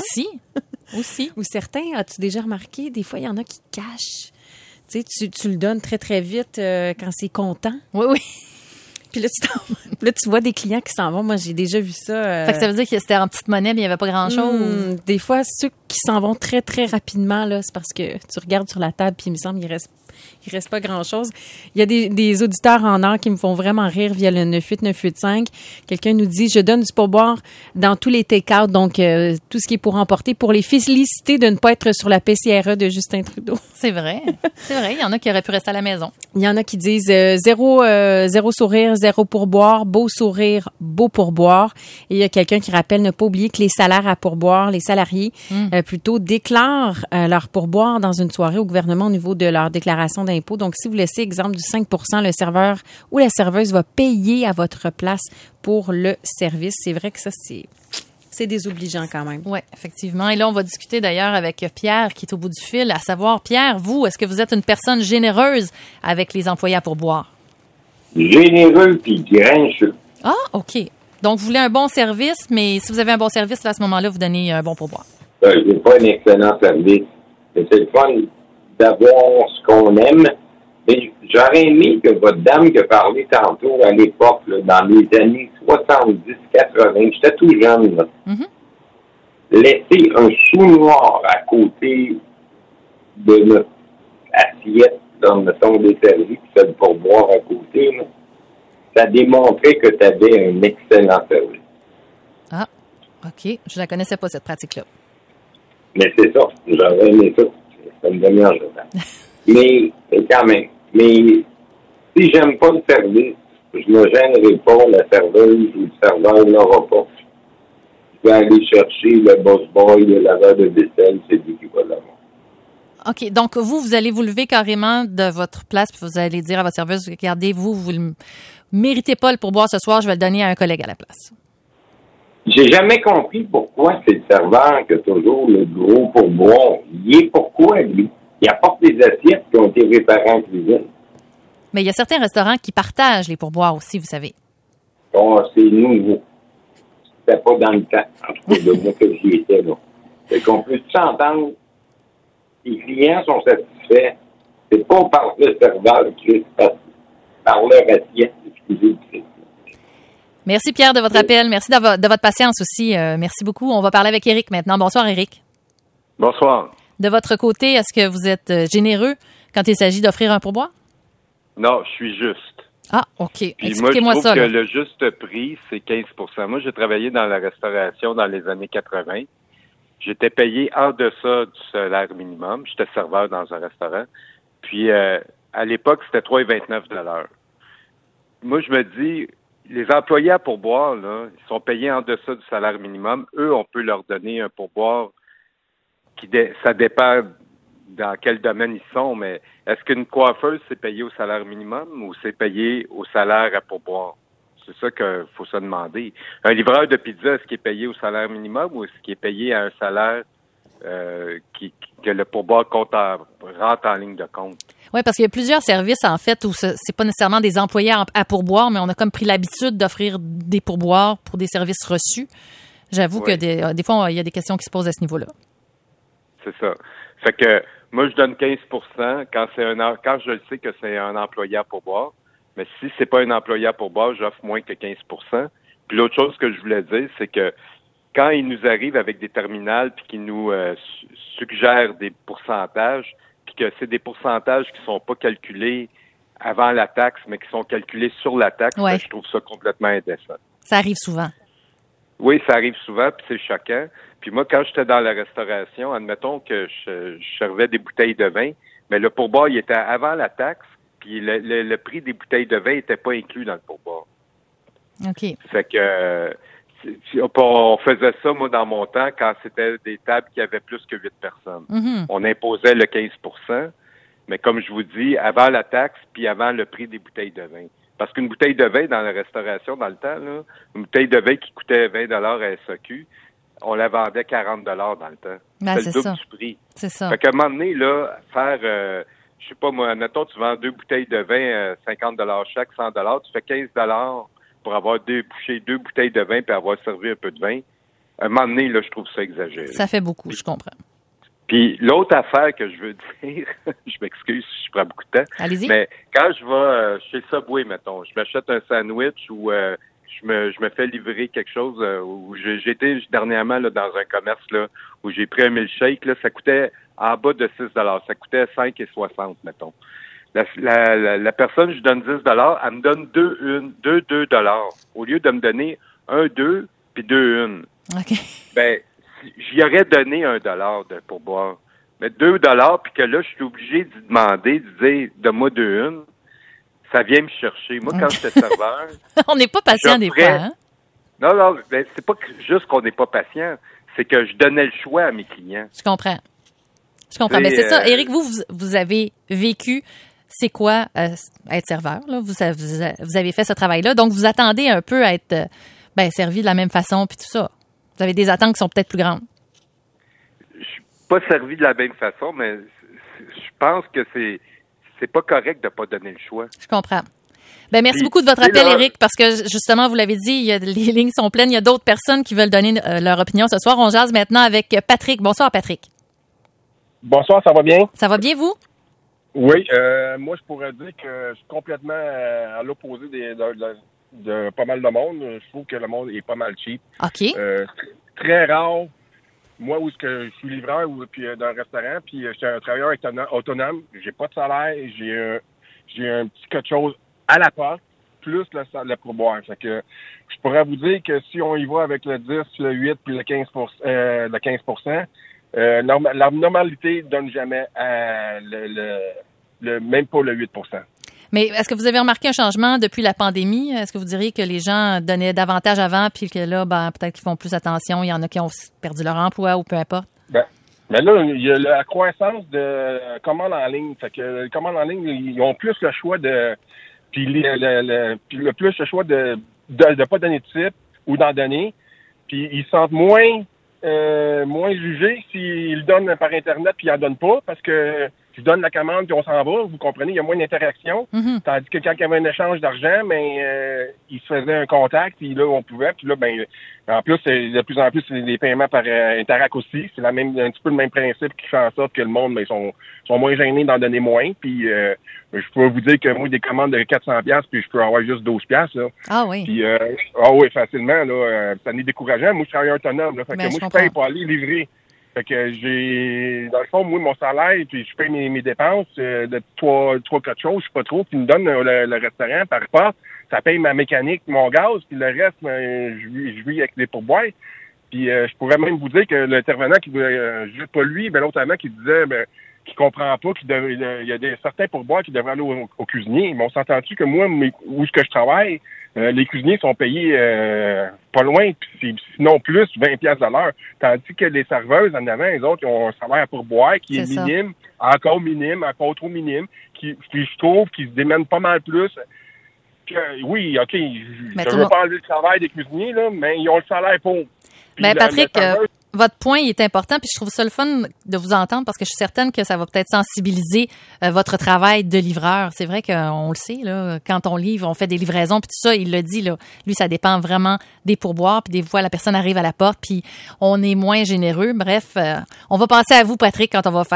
Aussi. Ou certains, as-tu déjà remarqué, des fois, il y en a qui cachent. Tu sais, tu le donnes très, très vite quand c'est content. Oui. Puis là, tu vois des clients qui s'en vont. Moi, j'ai déjà vu ça. Fait que ça veut dire que c'était en petite monnaie, mais il n'y avait pas grand-chose. Des fois, ceux qui s'en vont très, très rapidement, là, c'est parce que tu regardes sur la table, puis il me semble qu'il reste pas grand-chose. Il y a des auditeurs en or qui me font vraiment rire via le 98985. Quelqu'un nous dit, je donne du pourboire dans tous les take-out, donc tout ce qui est pour emporter, pour les féliciter de ne pas être sur la PCRE de Justin Trudeau. C'est vrai. Il y en a qui auraient pu rester à la maison. Il y en a qui disent zéro sourire, zéro pourboire, beau sourire, beau pourboire. Et il y a quelqu'un qui rappelle ne pas oublier que les salaires à pourboire, les salariés plutôt déclarent leur pourboire dans une soirée au gouvernement au niveau de leur déclaration d'impôt. Donc, si vous laissez exemple du 5%, le serveur ou la serveuse va payer à votre place pour le service. C'est vrai que ça, c'est désobligeant quand même. Oui, effectivement. Et là, on va discuter d'ailleurs avec Pierre qui est au bout du fil, à savoir, Pierre, vous, est-ce que vous êtes une personne généreuse avec les employés à pourboire? Généreux puis grincheux. Ah, OK. Donc, vous voulez un bon service, mais si vous avez un bon service, là, à ce moment-là, vous donnez un bon pourboire. J'ai pas un excellent service. Mais c'est le fun d'avoir ce qu'on aime. Mais j'aurais aimé que votre dame qui a parlé tantôt à l'époque, là, dans les années 70-80, j'étais tout jeune, là, laisser un sou noir à côté de notre assiette donnes, mettons, des services, puis tu as le pourboire à côté, là, ça démontrait que tu avais un excellent service. Ah, OK. Je la connaissais pas, cette pratique-là. Mais c'est ça. J'aurais aimé ça. Ça me demi-heure de temps. Mais quand même. Mais si j'aime pas le service, je me gênerai pas, la serveuse ou le serveur n'aura pas. Je vais aller chercher le boss boy, le laveur de vaisselle, c'est lui qui va l'avoir. OK. Donc, vous allez vous lever carrément de votre place puis vous allez dire à votre serveuse, regardez, vous ne méritez pas le pourboire ce soir, je vais le donner à un collègue à la place. J'ai jamais compris pourquoi c'est le serveur qui a toujours le gros pourboire. Il est pourquoi, lui? Il apporte des assiettes qui ont été réparées en cuisine. Mais il y a certains restaurants qui partagent les pourboires aussi, vous savez. Oh, c'est nouveau. C'était pas dans le temps, en tout cas, de moi que j'y étais, là. Fait qu'on peut s'entendre. Les clients sont satisfaits. C'est pas par le serveur qui est satisfait, par leur assiette, excusez-moi. Merci Pierre de votre appel. Merci de votre patience aussi. Merci beaucoup. On va parler avec Éric maintenant. Bonsoir Éric. Bonsoir. De votre côté, est-ce que vous êtes généreux quand il s'agit d'offrir un pourboire? Non, je suis juste. Ah, OK. Puis expliquez-moi moi, je trouve ça. que Là. le juste prix, c'est 15 %. Moi, j'ai travaillé dans la restauration dans les années 80. J'étais payé en deçà du salaire minimum. J'étais serveur dans un restaurant. Puis, à l'époque, c'était 3,29 $. Moi, je me dis, les employés à pourboire, là, ils sont payés en deçà du salaire minimum. Eux, on peut leur donner un pourboire ça dépend dans quel domaine ils sont, mais est-ce qu'une coiffeuse, c'est payé au salaire minimum ou c'est payé au salaire à pourboire? C'est ça qu'il faut se demander. Un livreur de pizza, est-ce qu'il est payé au salaire minimum ou est-ce qu'il est payé à un salaire que le pourboire rentre en ligne de compte? Oui, parce qu'il y a plusieurs services, en fait, où c'est pas nécessairement des employés à pourboire, mais on a comme pris l'habitude d'offrir des pourboires pour des services reçus. J'avoue que des fois, il y a des questions qui se posent à ce niveau-là. C'est ça. Fait que moi, je donne 15 % quand je le sais que c'est un employé à pourboire. Mais si c'est pas un employé à pourboire, j'offre moins que 15 %. Puis l'autre chose que je voulais dire, c'est que quand ils nous arrivent avec des terminales puis qu'ils nous suggèrent des pourcentages, puis que c'est des pourcentages qui sont pas calculés avant la taxe, mais qui sont calculés sur la taxe, ben, je trouve ça complètement indécent. Ça arrive souvent. Oui, ça arrive souvent, puis c'est choquant. Puis moi, quand j'étais dans la restauration, admettons que je servais des bouteilles de vin, mais le pourboire, il était avant la taxe, puis le prix des bouteilles de vin n'était pas inclus dans le pourboire. OK. Fait que on faisait ça, moi, dans mon temps, quand c'était des tables qui avaient plus que 8 personnes. Mm-hmm. On imposait le 15 %, mais comme je vous dis, avant la taxe, puis avant le prix des bouteilles de vin. Parce qu'une bouteille de vin dans la restauration, dans le temps, là, une bouteille de vin qui coûtait 20 $ à SAQ, on la vendait 40 $ dans le temps. Ben, c'est le double du prix. C'est ça. Fait qu'à un moment donné, là, faire, je sais pas moi, admettons, tu vends 2 bouteilles de vin, 50 $ chaque, 100 $, tu fais 15 $ pour avoir bouché 2 bouteilles de vin puis avoir servi un peu de vin. À un moment donné, là, je trouve ça exagéré. Ça fait beaucoup, je comprends. Puis l'autre affaire que je veux dire, je m'excuse si je prends beaucoup de temps. Allez-y. Mais quand je vais chez Subway, mettons, je m'achète un sandwich ou je me fais livrer quelque chose où j'étais dernièrement là, dans un commerce là où j'ai pris un milkshake, là, ça coûtait en bas de 6 $. Ça coûtait 5,60 $, mettons. La personne, je donne 10 $, elle me donne 2 $. Au lieu de me donner 1, 2 puis 2 $. OK. Ben, j'y aurais donné 1 $ de pourboire. Mais 2 $, puis que là, je suis obligé de demander, de dire, donne-moi 2 $, ça vient me chercher. Moi, quand j'étais serveur... On n'est pas patient des fois, hein? Non, ben, c'est pas juste qu'on n'est pas patient, c'est que je donnais le choix à mes clients. Je comprends. Mais c'est ça. Éric, vous avez vécu, c'est quoi être serveur, là? Vous avez fait ce travail-là, donc vous attendez un peu à être servi de la même façon, puis tout ça. Vous avez des attentes qui sont peut-être plus grandes. Je suis pas servi de la même façon, mais je pense que c'est pas correct de pas donner le choix. Je comprends. Merci beaucoup de votre appel, Éric, parce que justement, vous l'avez dit, les lignes sont pleines. Il y a d'autres personnes qui veulent donner leur opinion ce soir. On jase maintenant avec Patrick. Bonsoir, Patrick. Bonsoir, ça va bien? Ça va bien, vous? Oui, moi, je pourrais dire que je suis complètement à l'opposé de pas mal de monde. Je trouve que le monde est pas mal cheap. OK. Très rare moi, où est-ce que je suis livreur puis d'un restaurant, puis je suis un travailleur autonome, j'ai pas de salaire, j'ai un petit quelque chose à la porte, plus le pourboire. Fait que je pourrais vous dire que si on y va avec le 10, le 8 puis le 15%, la normalité donne jamais même pas le 8%. Mais est-ce que vous avez remarqué un changement depuis la pandémie? Est-ce que vous diriez que les gens donnaient davantage avant, puis que là, peut-être qu'ils font plus attention? Il y en a qui ont perdu leur emploi ou peu importe. Mais là, il y a la croissance de commandes en ligne. Fait que les commandes en ligne, ils ont plus le choix de... Puis le plus le choix de pas donner de type ou d'en donner. Puis ils se sentent moins jugés s'ils le donnent par Internet puis ils n'en donnent pas, parce que je donne la commande puis on s'en va, vous comprenez, il y a moins d'interaction. Mm-hmm. Tandis que quand il y avait un échange d'argent, il se faisait un contact, puis là, on pouvait, puis là, en plus, de plus en plus, c'est des paiements par Interac aussi. C'est un petit peu le même principe qui fait en sorte que le monde, sont moins gênés d'en donner moins. Puis je peux vous dire que moi, des commandes de 400$, puis je peux avoir juste 12$, là. Ah oui. Puis, oui, facilement, là, ça n'est décourageant. Moi, je travaille autonome, là. Fait que moi, je paye pour aller livrer. Fait que dans le fond, moi, mon salaire, puis je paye mes dépenses de 3-4 choses, je sais pas trop, puis ils me donnent le restaurant par porte. Ça paye ma mécanique, mon gaz, puis le reste, je vis avec les pourboires. Puis je pourrais même vous dire que l'intervenant qui juste pas lui, l'autre amant qui disait qu'il comprend pas, il y a certains pourboires qui devraient aller au cuisinier. Mais on s'entend-tu que moi, où est-ce que je travaille, les cuisiniers sont payés pas loin, puis sinon plus, 20$ à l'heure. Tandis que les serveuses en avant, les autres, ils ont un salaire à pourboire qui est minime, encore trop minime, qui je trouve qu'ils se démènent pas mal plus. Oui, OK, je ne veux pas enlever le travail des cuisiniers, là, mais ils ont le salaire pour. Mais Patrick, votre point est important, puis je trouve ça le fun de vous entendre parce que je suis certaine que ça va peut-être sensibiliser votre travail de livreur. C'est vrai qu'on le sait, là, quand on livre, on fait des livraisons, puis tout ça, il l'a dit, là, lui, ça dépend vraiment des pourboires, puis des fois, la personne arrive à la porte, puis on est moins généreux. Bref, on va penser à vous, Patrick, quand on va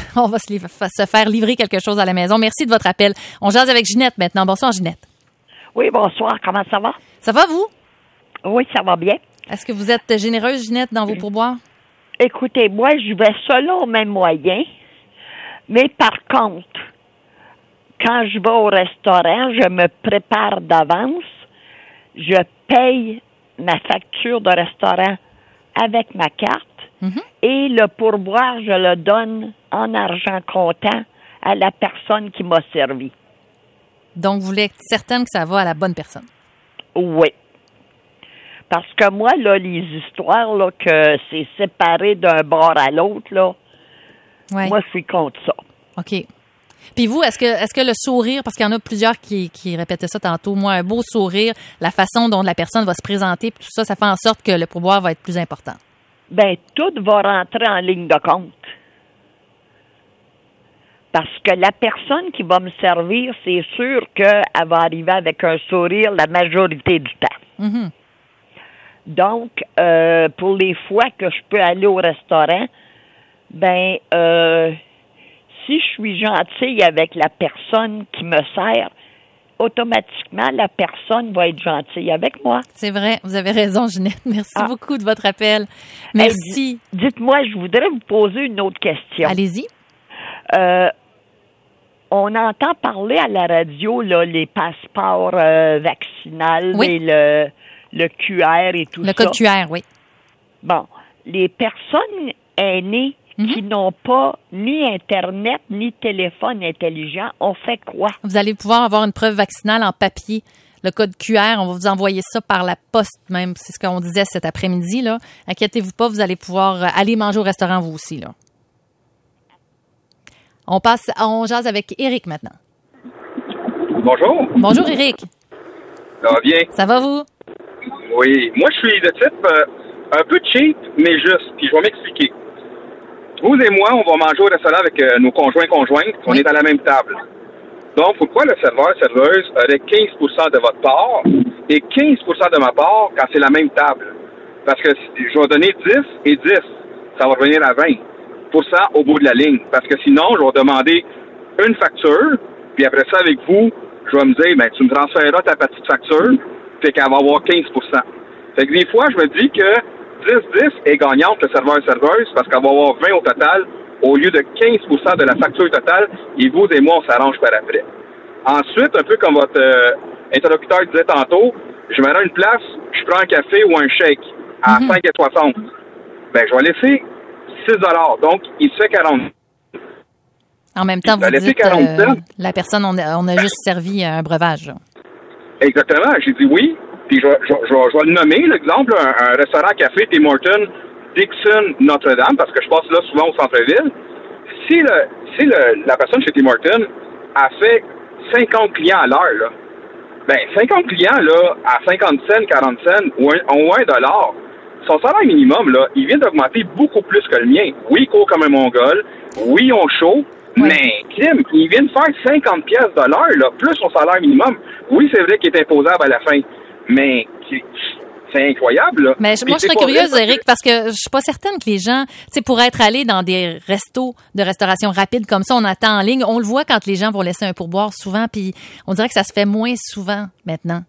se faire livrer quelque chose à la maison. Merci de votre appel. On jase avec Ginette maintenant. Bonsoir, Ginette. Oui, bonsoir. Comment ça va? Ça va, vous? Oui, ça va bien. Est-ce que vous êtes généreuse, Ginette, dans vos pourboires? Écoutez, moi, je vais selon mes moyens. Mais par contre, quand je vais au restaurant, je me prépare d'avance. Je paye ma facture de restaurant avec ma carte. Mm-hmm. Et le pourboire, je le donne en argent comptant à la personne qui m'a servi. Donc, vous voulez être certaine que ça va à la bonne personne? Oui. Parce que moi, là, les histoires, là, que c'est séparé d'un bord à l'autre, là, moi, je suis contre ça. OK. Puis vous, est-ce que le sourire, parce qu'il y en a plusieurs qui répétaient ça tantôt, moi, un beau sourire, la façon dont la personne va se présenter, puis tout ça, ça fait en sorte que le pourboire va être plus important? Bien, tout va rentrer en ligne de compte. Parce que la personne qui va me servir, c'est sûr qu'elle va arriver avec un sourire la majorité du temps. Mm-hmm. Donc, pour les fois que je peux aller au restaurant, si je suis gentille avec la personne qui me sert, automatiquement, la personne va être gentille avec moi. C'est vrai, vous avez raison, Ginette. Merci beaucoup de votre appel. Merci. Dites-moi, je voudrais vous poser une autre question. Allez-y. On entend parler à la radio, là, les passeports vaccinaux et le QR et tout ça. Le code QR, oui. Bon, les personnes aînées qui n'ont pas ni Internet ni téléphone intelligent, on fait quoi? Vous allez pouvoir avoir une preuve vaccinale en papier. Le code QR, on va vous envoyer ça par la poste même. C'est ce qu'on disait cet après-midi, là. Inquiétez-vous pas, vous allez pouvoir aller manger au restaurant vous aussi, là. On jase avec Éric maintenant. Bonjour. Bonjour, Éric. Ça va bien? Ça va, vous? Oui. Moi, je suis de type un peu cheap, mais juste. Puis je vais m'expliquer. Vous et moi, on va manger au restaurant avec nos conjointes. On est à la même table. Donc, pourquoi le serveuse aurait 15% de votre part et 15% de ma part quand c'est la même table? Parce que je vais donner 10 et 10. Ça va revenir à 20% au bout de la ligne. Parce que sinon, je vais demander une facture, puis après ça, avec vous, je vais me dire, tu me transféreras ta petite facture, fait qu'elle va avoir 15%. Fait que des fois, je me dis que 10-10 est gagnante, le serveur-serveuse, parce qu'elle va avoir 20 au total, au lieu de 15% de la facture totale, et vous et moi, on s'arrange par après. Ensuite, un peu comme votre interlocuteur disait tantôt, je me rends une place, je prends un café ou un shake à 5,60. Ben, je vais laisser $6. Donc, il se fait 40. En même temps, vous dites la personne, on a juste servi un breuvage. Là. Exactement. J'ai dit oui. Puis je vais le nommer, l'exemple, un restaurant café Tim Hortons, Dixon, Notre-Dame, parce que je passe là souvent au centre-ville. Si la personne chez Tim Hortons a fait 50 clients à l'heure, là, ben 50 clients là, à 50 cents, 40 cents ou $1, son salaire minimum, là, il vient d'augmenter beaucoup plus que le mien. Oui, il court comme un mongol. Oui, ils ont chaud. Ouais. Mais, Kim, il vient de faire 50 pièces de l'heure, là, plus son salaire minimum. Oui, c'est vrai qu'il est imposable à la fin. Mais, c'est incroyable, là. Mais moi, je serais curieuse, Éric, parce que je suis pas certaine que les gens, tu sais, pour être allés dans des restos de restauration rapide comme ça, on attend en ligne. On le voit quand les gens vont laisser un pourboire souvent, puis on dirait que ça se fait moins souvent maintenant.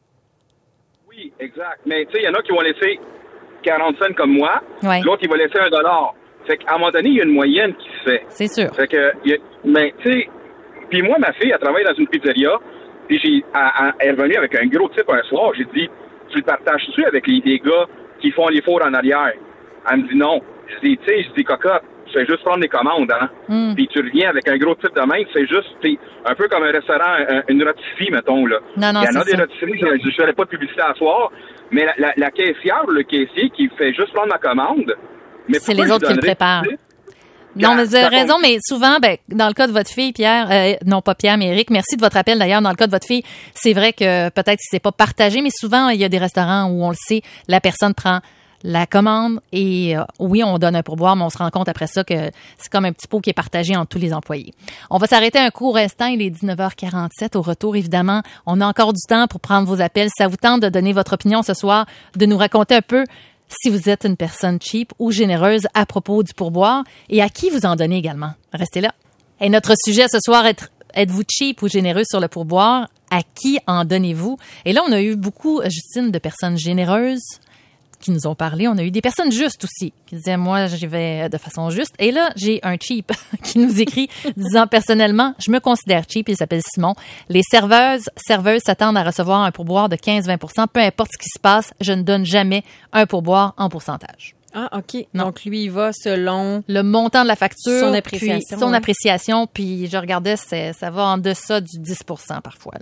Oui, exact. Mais, tu sais, il y en a qui vont laisser 40 cents comme moi. Ouais. L'autre, il va laisser $1. Fait qu'à un moment donné, il y a une moyenne qui se fait. C'est sûr. Fait que, mais, tu sais, puis moi, ma fille, elle travaille dans une pizzeria, puis elle est revenue avec un gros type un soir. J'ai dit, tu le partages-tu avec des gars qui font les fours en arrière? Elle me dit non. Je dis, cocotte, tu fais juste prendre les commandes, hein. Puis tu reviens avec un gros type de main, c'est juste, un peu comme un restaurant, une rôtisserie, mettons, là. Non, il y en a des rôtisseries, je ne ferai pas de publicité à soir, mais la caissière ou le caissier qui fait juste prendre ma commande, mais c'est les autres qui le préparent. Non, mais vous avez raison, mais souvent, dans le cas de votre fille, Pierre, non pas Pierre, mais Éric, merci de votre appel d'ailleurs. Dans le cas de votre fille, c'est vrai que peut-être que c'est pas partagé, mais souvent, il y a des restaurants où on le sait, la personne prend la commande et oui, on donne un pourboire, mais on se rend compte après ça que c'est comme un petit pot qui est partagé entre tous les employés. On va s'arrêter un court instant, il est 19h47. Au retour, évidemment, on a encore du temps pour prendre vos appels. Ça vous tente de donner votre opinion ce soir, de nous raconter un peu si vous êtes une personne cheap ou généreuse à propos du pourboire et à qui vous en donnez également. Restez là. Et notre sujet ce soir, êtes-vous cheap ou généreuse sur le pourboire? À qui en donnez-vous? Et là, on a eu beaucoup, Justine, de personnes généreuses qui nous ont parlé. On a eu des personnes justes aussi, qui disaient, moi, j'y vais de façon juste. Et là, j'ai un cheap qui nous écrit, disant, personnellement, je me considère cheap, il s'appelle Simon. Les serveuses s'attendent à recevoir un pourboire de 15-20 %. Peu importe ce qui se passe, je ne donne jamais un pourboire en pourcentage. Ah, OK. Non. Donc, lui, il va selon le montant de la facture, son appréciation. Puis son appréciation, puis je regardais, ça va en deçà du 10 % parfois.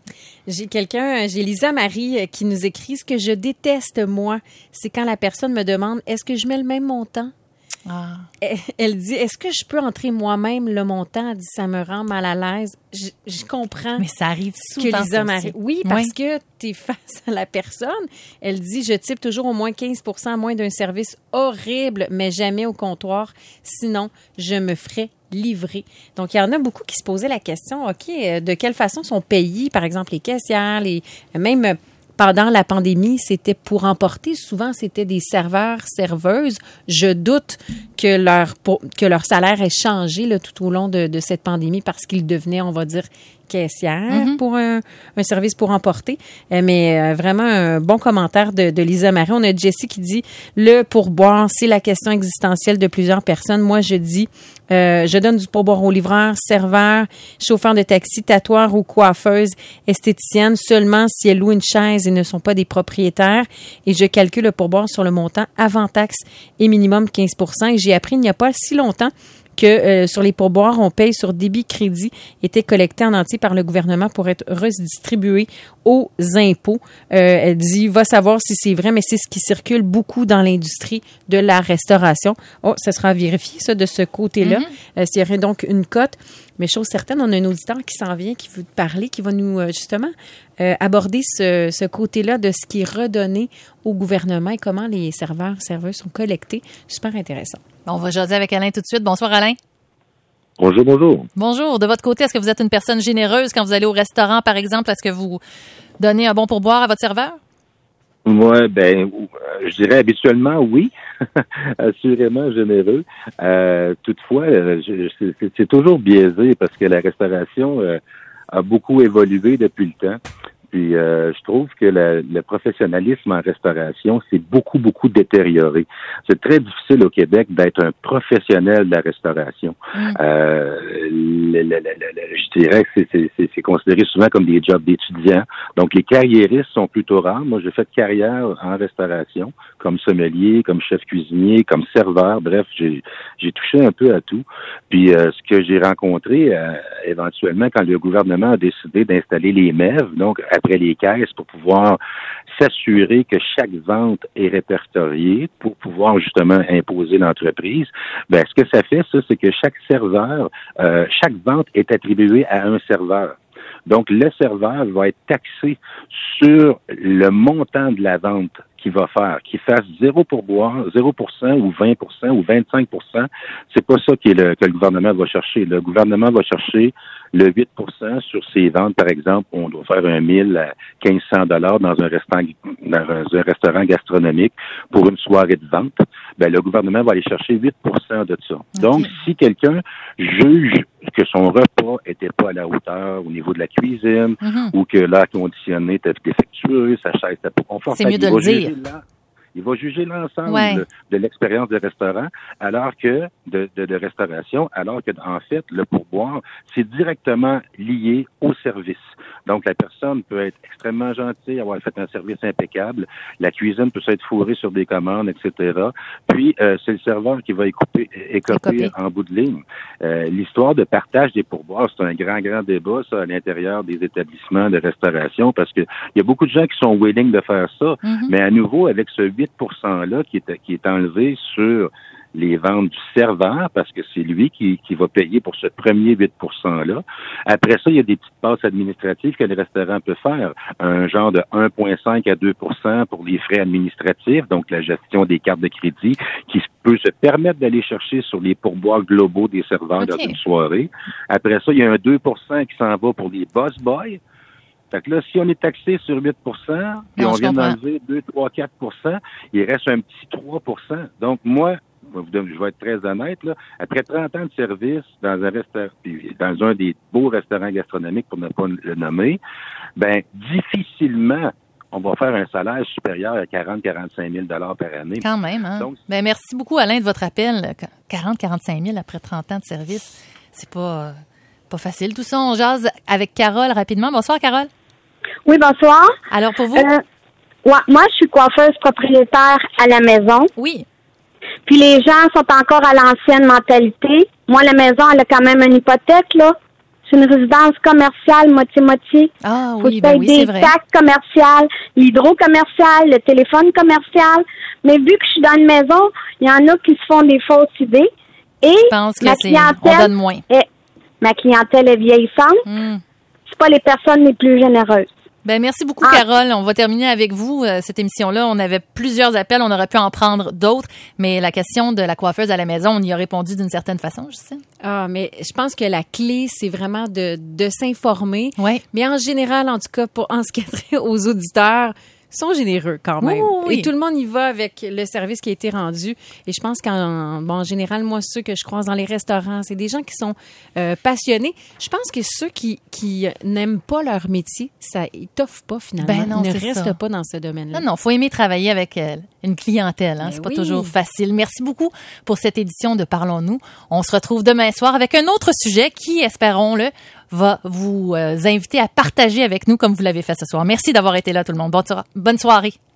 J'ai Lisa Marie qui nous écrit, ce que je déteste, moi, c'est quand la personne me demande, est-ce que je mets le même montant? Ah. Elle dit, est-ce que je peux entrer moi-même le montant? Elle dit, ça me rend mal à l'aise. Je comprends. Mais ça arrive souvent. Que Lisa Marie. Oui, parce que tu es face à la personne. Elle dit, je type toujours au moins 15 % moins d'un service horrible, mais jamais au comptoir. Sinon, je me ferais livrer. Donc, il y en a beaucoup qui se posaient la question, OK, de quelle façon sont payés, par exemple, les caissières, même pendant la pandémie, c'était pour emporter. Souvent, c'était des serveurs, serveuses. Je doute que leur salaire ait changé là, tout au long de cette pandémie parce qu'ils devenaient, on va dire, caissière pour un service pour emporter. Mais vraiment un bon commentaire de Lisa Marie. On a Jessie qui dit, le pourboire, c'est la question existentielle de plusieurs personnes. Moi, je dis, je donne du pourboire aux livreurs, serveurs, chauffeurs de taxi, tatoueurs ou coiffeuses, esthéticiennes, seulement si elles louent une chaise et ne sont pas des propriétaires. Et je calcule le pourboire sur le montant avant taxe et minimum 15 %. Et j'ai appris il n'y a pas si longtemps que sur les pourboires, on paye sur débit crédit, était collecté en entier par le gouvernement pour être redistribué aux impôts. Elle dit, va savoir si c'est vrai, mais c'est ce qui circule beaucoup dans l'industrie de la restauration. Oh, ça sera vérifié, ça, de ce côté-là. S'il y aurait donc une cote. Mais chose certaine, on a un auditeur qui s'en vient, qui veut te parler, qui va nous, justement, aborder ce côté-là de ce qui est redonné au gouvernement et comment les serveurs, serveuses sont collectés. Super intéressant. On va jaser avec Alain tout de suite. Bonsoir, Alain. Bonjour, bonjour. Bonjour. De votre côté, est-ce que vous êtes une personne généreuse quand vous allez au restaurant, par exemple? Est-ce que vous donnez un bon pourboire à votre serveur? Moi, je dirais habituellement oui, assurément généreux. Toutefois, c'est toujours biaisé parce que la restauration a beaucoup évolué depuis le temps. Puis je trouve que le professionnalisme en restauration s'est beaucoup détérioré. C'est très difficile au Québec d'être un professionnel de la restauration. Je dirais que c'est considéré souvent comme des jobs d'étudiants. Donc les carriéristes sont plutôt rares. Moi, j'ai fait carrière en restauration, comme sommelier, comme chef cuisinier, comme serveur. Bref, j'ai touché un peu à tout. Puis ce que j'ai rencontré éventuellement quand le gouvernement a décidé d'installer les MEV, donc après les caisses, pour pouvoir s'assurer que chaque vente est répertoriée pour pouvoir justement imposer l'entreprise. Ben, ce que ça fait, ça, c'est que chaque serveur, chaque vente est attribuée à un serveur. Donc, le serveur va être taxé sur le montant de la vente qu'il va faire, qu'il fasse 0 pourboire, 0% ou 20% ou 25%. C'est pas ça que le gouvernement va chercher. Le gouvernement va chercher le 8% sur ses ventes. Par exemple, on doit faire 1 000 à 1 500 $ dans un restaurant gastronomique pour une soirée de vente. Ben, le gouvernement va aller chercher 8% de ça. Okay. Donc, si quelqu'un juge que son repas était pas à la hauteur au niveau de la cuisine ou que l'air conditionné était défectueux, sa chaise était pas confortable, c'est mieux de le dire. Il va juger l'ensemble de l'expérience de restaurant, alors que de restauration, alors que en fait le pourboire c'est directement lié au service. Donc la personne peut être extrêmement gentille, avoir fait un service impeccable, la cuisine peut s'être fourrée sur des commandes, etc. Puis c'est le serveur qui va écoper en bout de ligne. L'histoire de partage des pourboires, c'est un grand débat ça à l'intérieur des établissements de restauration parce que il y a beaucoup de gens qui sont willing de faire ça, mais à nouveau avec ce 8%-là qui est enlevé sur les ventes du serveur, parce que c'est lui qui va payer pour ce premier 8%-là. Après ça, il y a des petites passes administratives que le restaurant peut faire. Un genre de 1,5 à 2% pour les frais administratifs, donc la gestion des cartes de crédit, qui peut se permettre d'aller chercher sur les pourboires globaux des serveurs dans une soirée. Après ça, il y a un 2% qui s'en va pour les boss boys. Fait que là, si on est taxé sur 8%, puis on vient d'enlever 2, 3, 4%, il reste un petit 3%. Donc, moi, je vais être très honnête, là, après 30 ans de service dans un des beaux restaurants gastronomiques, pour ne pas le nommer, ben, difficilement, on va faire un salaire supérieur à 40-45 000 $ par année. Quand même, hein? Donc, ben, merci beaucoup, Alain, de votre appel. 40-45 000 après 30 ans de service, c'est pas facile. Tout ça, on jase avec Carole rapidement. Bonsoir, Carole. Oui, bonsoir. Alors, pour vous? Moi, je suis coiffeuse propriétaire à la maison. Oui. Puis les gens sont encore à l'ancienne mentalité. Moi, la maison, elle a quand même une hypothèque, là. C'est une résidence commerciale moitié-moitié. Ah oui, c'est vrai. Faut des taxes commerciales, l'hydro commercial, le téléphone commercial. Mais vu que je suis dans une maison, il y en a qui se font des fausses idées. Et je pense que on donne moins. Ma clientèle est vieillissante. C'est pas les personnes les plus généreuses. Ben merci beaucoup, Carole. On va terminer avec vous cette émission-là. On avait plusieurs appels, on aurait pu en prendre d'autres, mais la question de la coiffeuse à la maison, on y a répondu d'une certaine façon, je sais. Ah, mais je pense que la clé, c'est vraiment de s'informer. Ouais. Mais en général, en tout cas, en ce qui a trait aux auditeurs, sont généreux quand même. Oui. Et tout le monde y va avec le service qui a été rendu. Et je pense qu'en général, moi, ceux que je croise dans les restaurants, c'est des gens qui sont passionnés. Je pense que ceux qui n'aiment pas leur métier, ça étoffe pas finalement. Ben non, ils ne restent pas dans ce domaine-là. Non, faut aimer travailler avec une clientèle. Hein? C'est pas toujours facile. Merci beaucoup pour cette édition de Parlons-nous. On se retrouve demain soir avec un autre sujet qui, espérons-le, va vous inviter à partager avec nous comme vous l'avez fait ce soir. Merci d'avoir été là, tout le monde. Bonne soirée.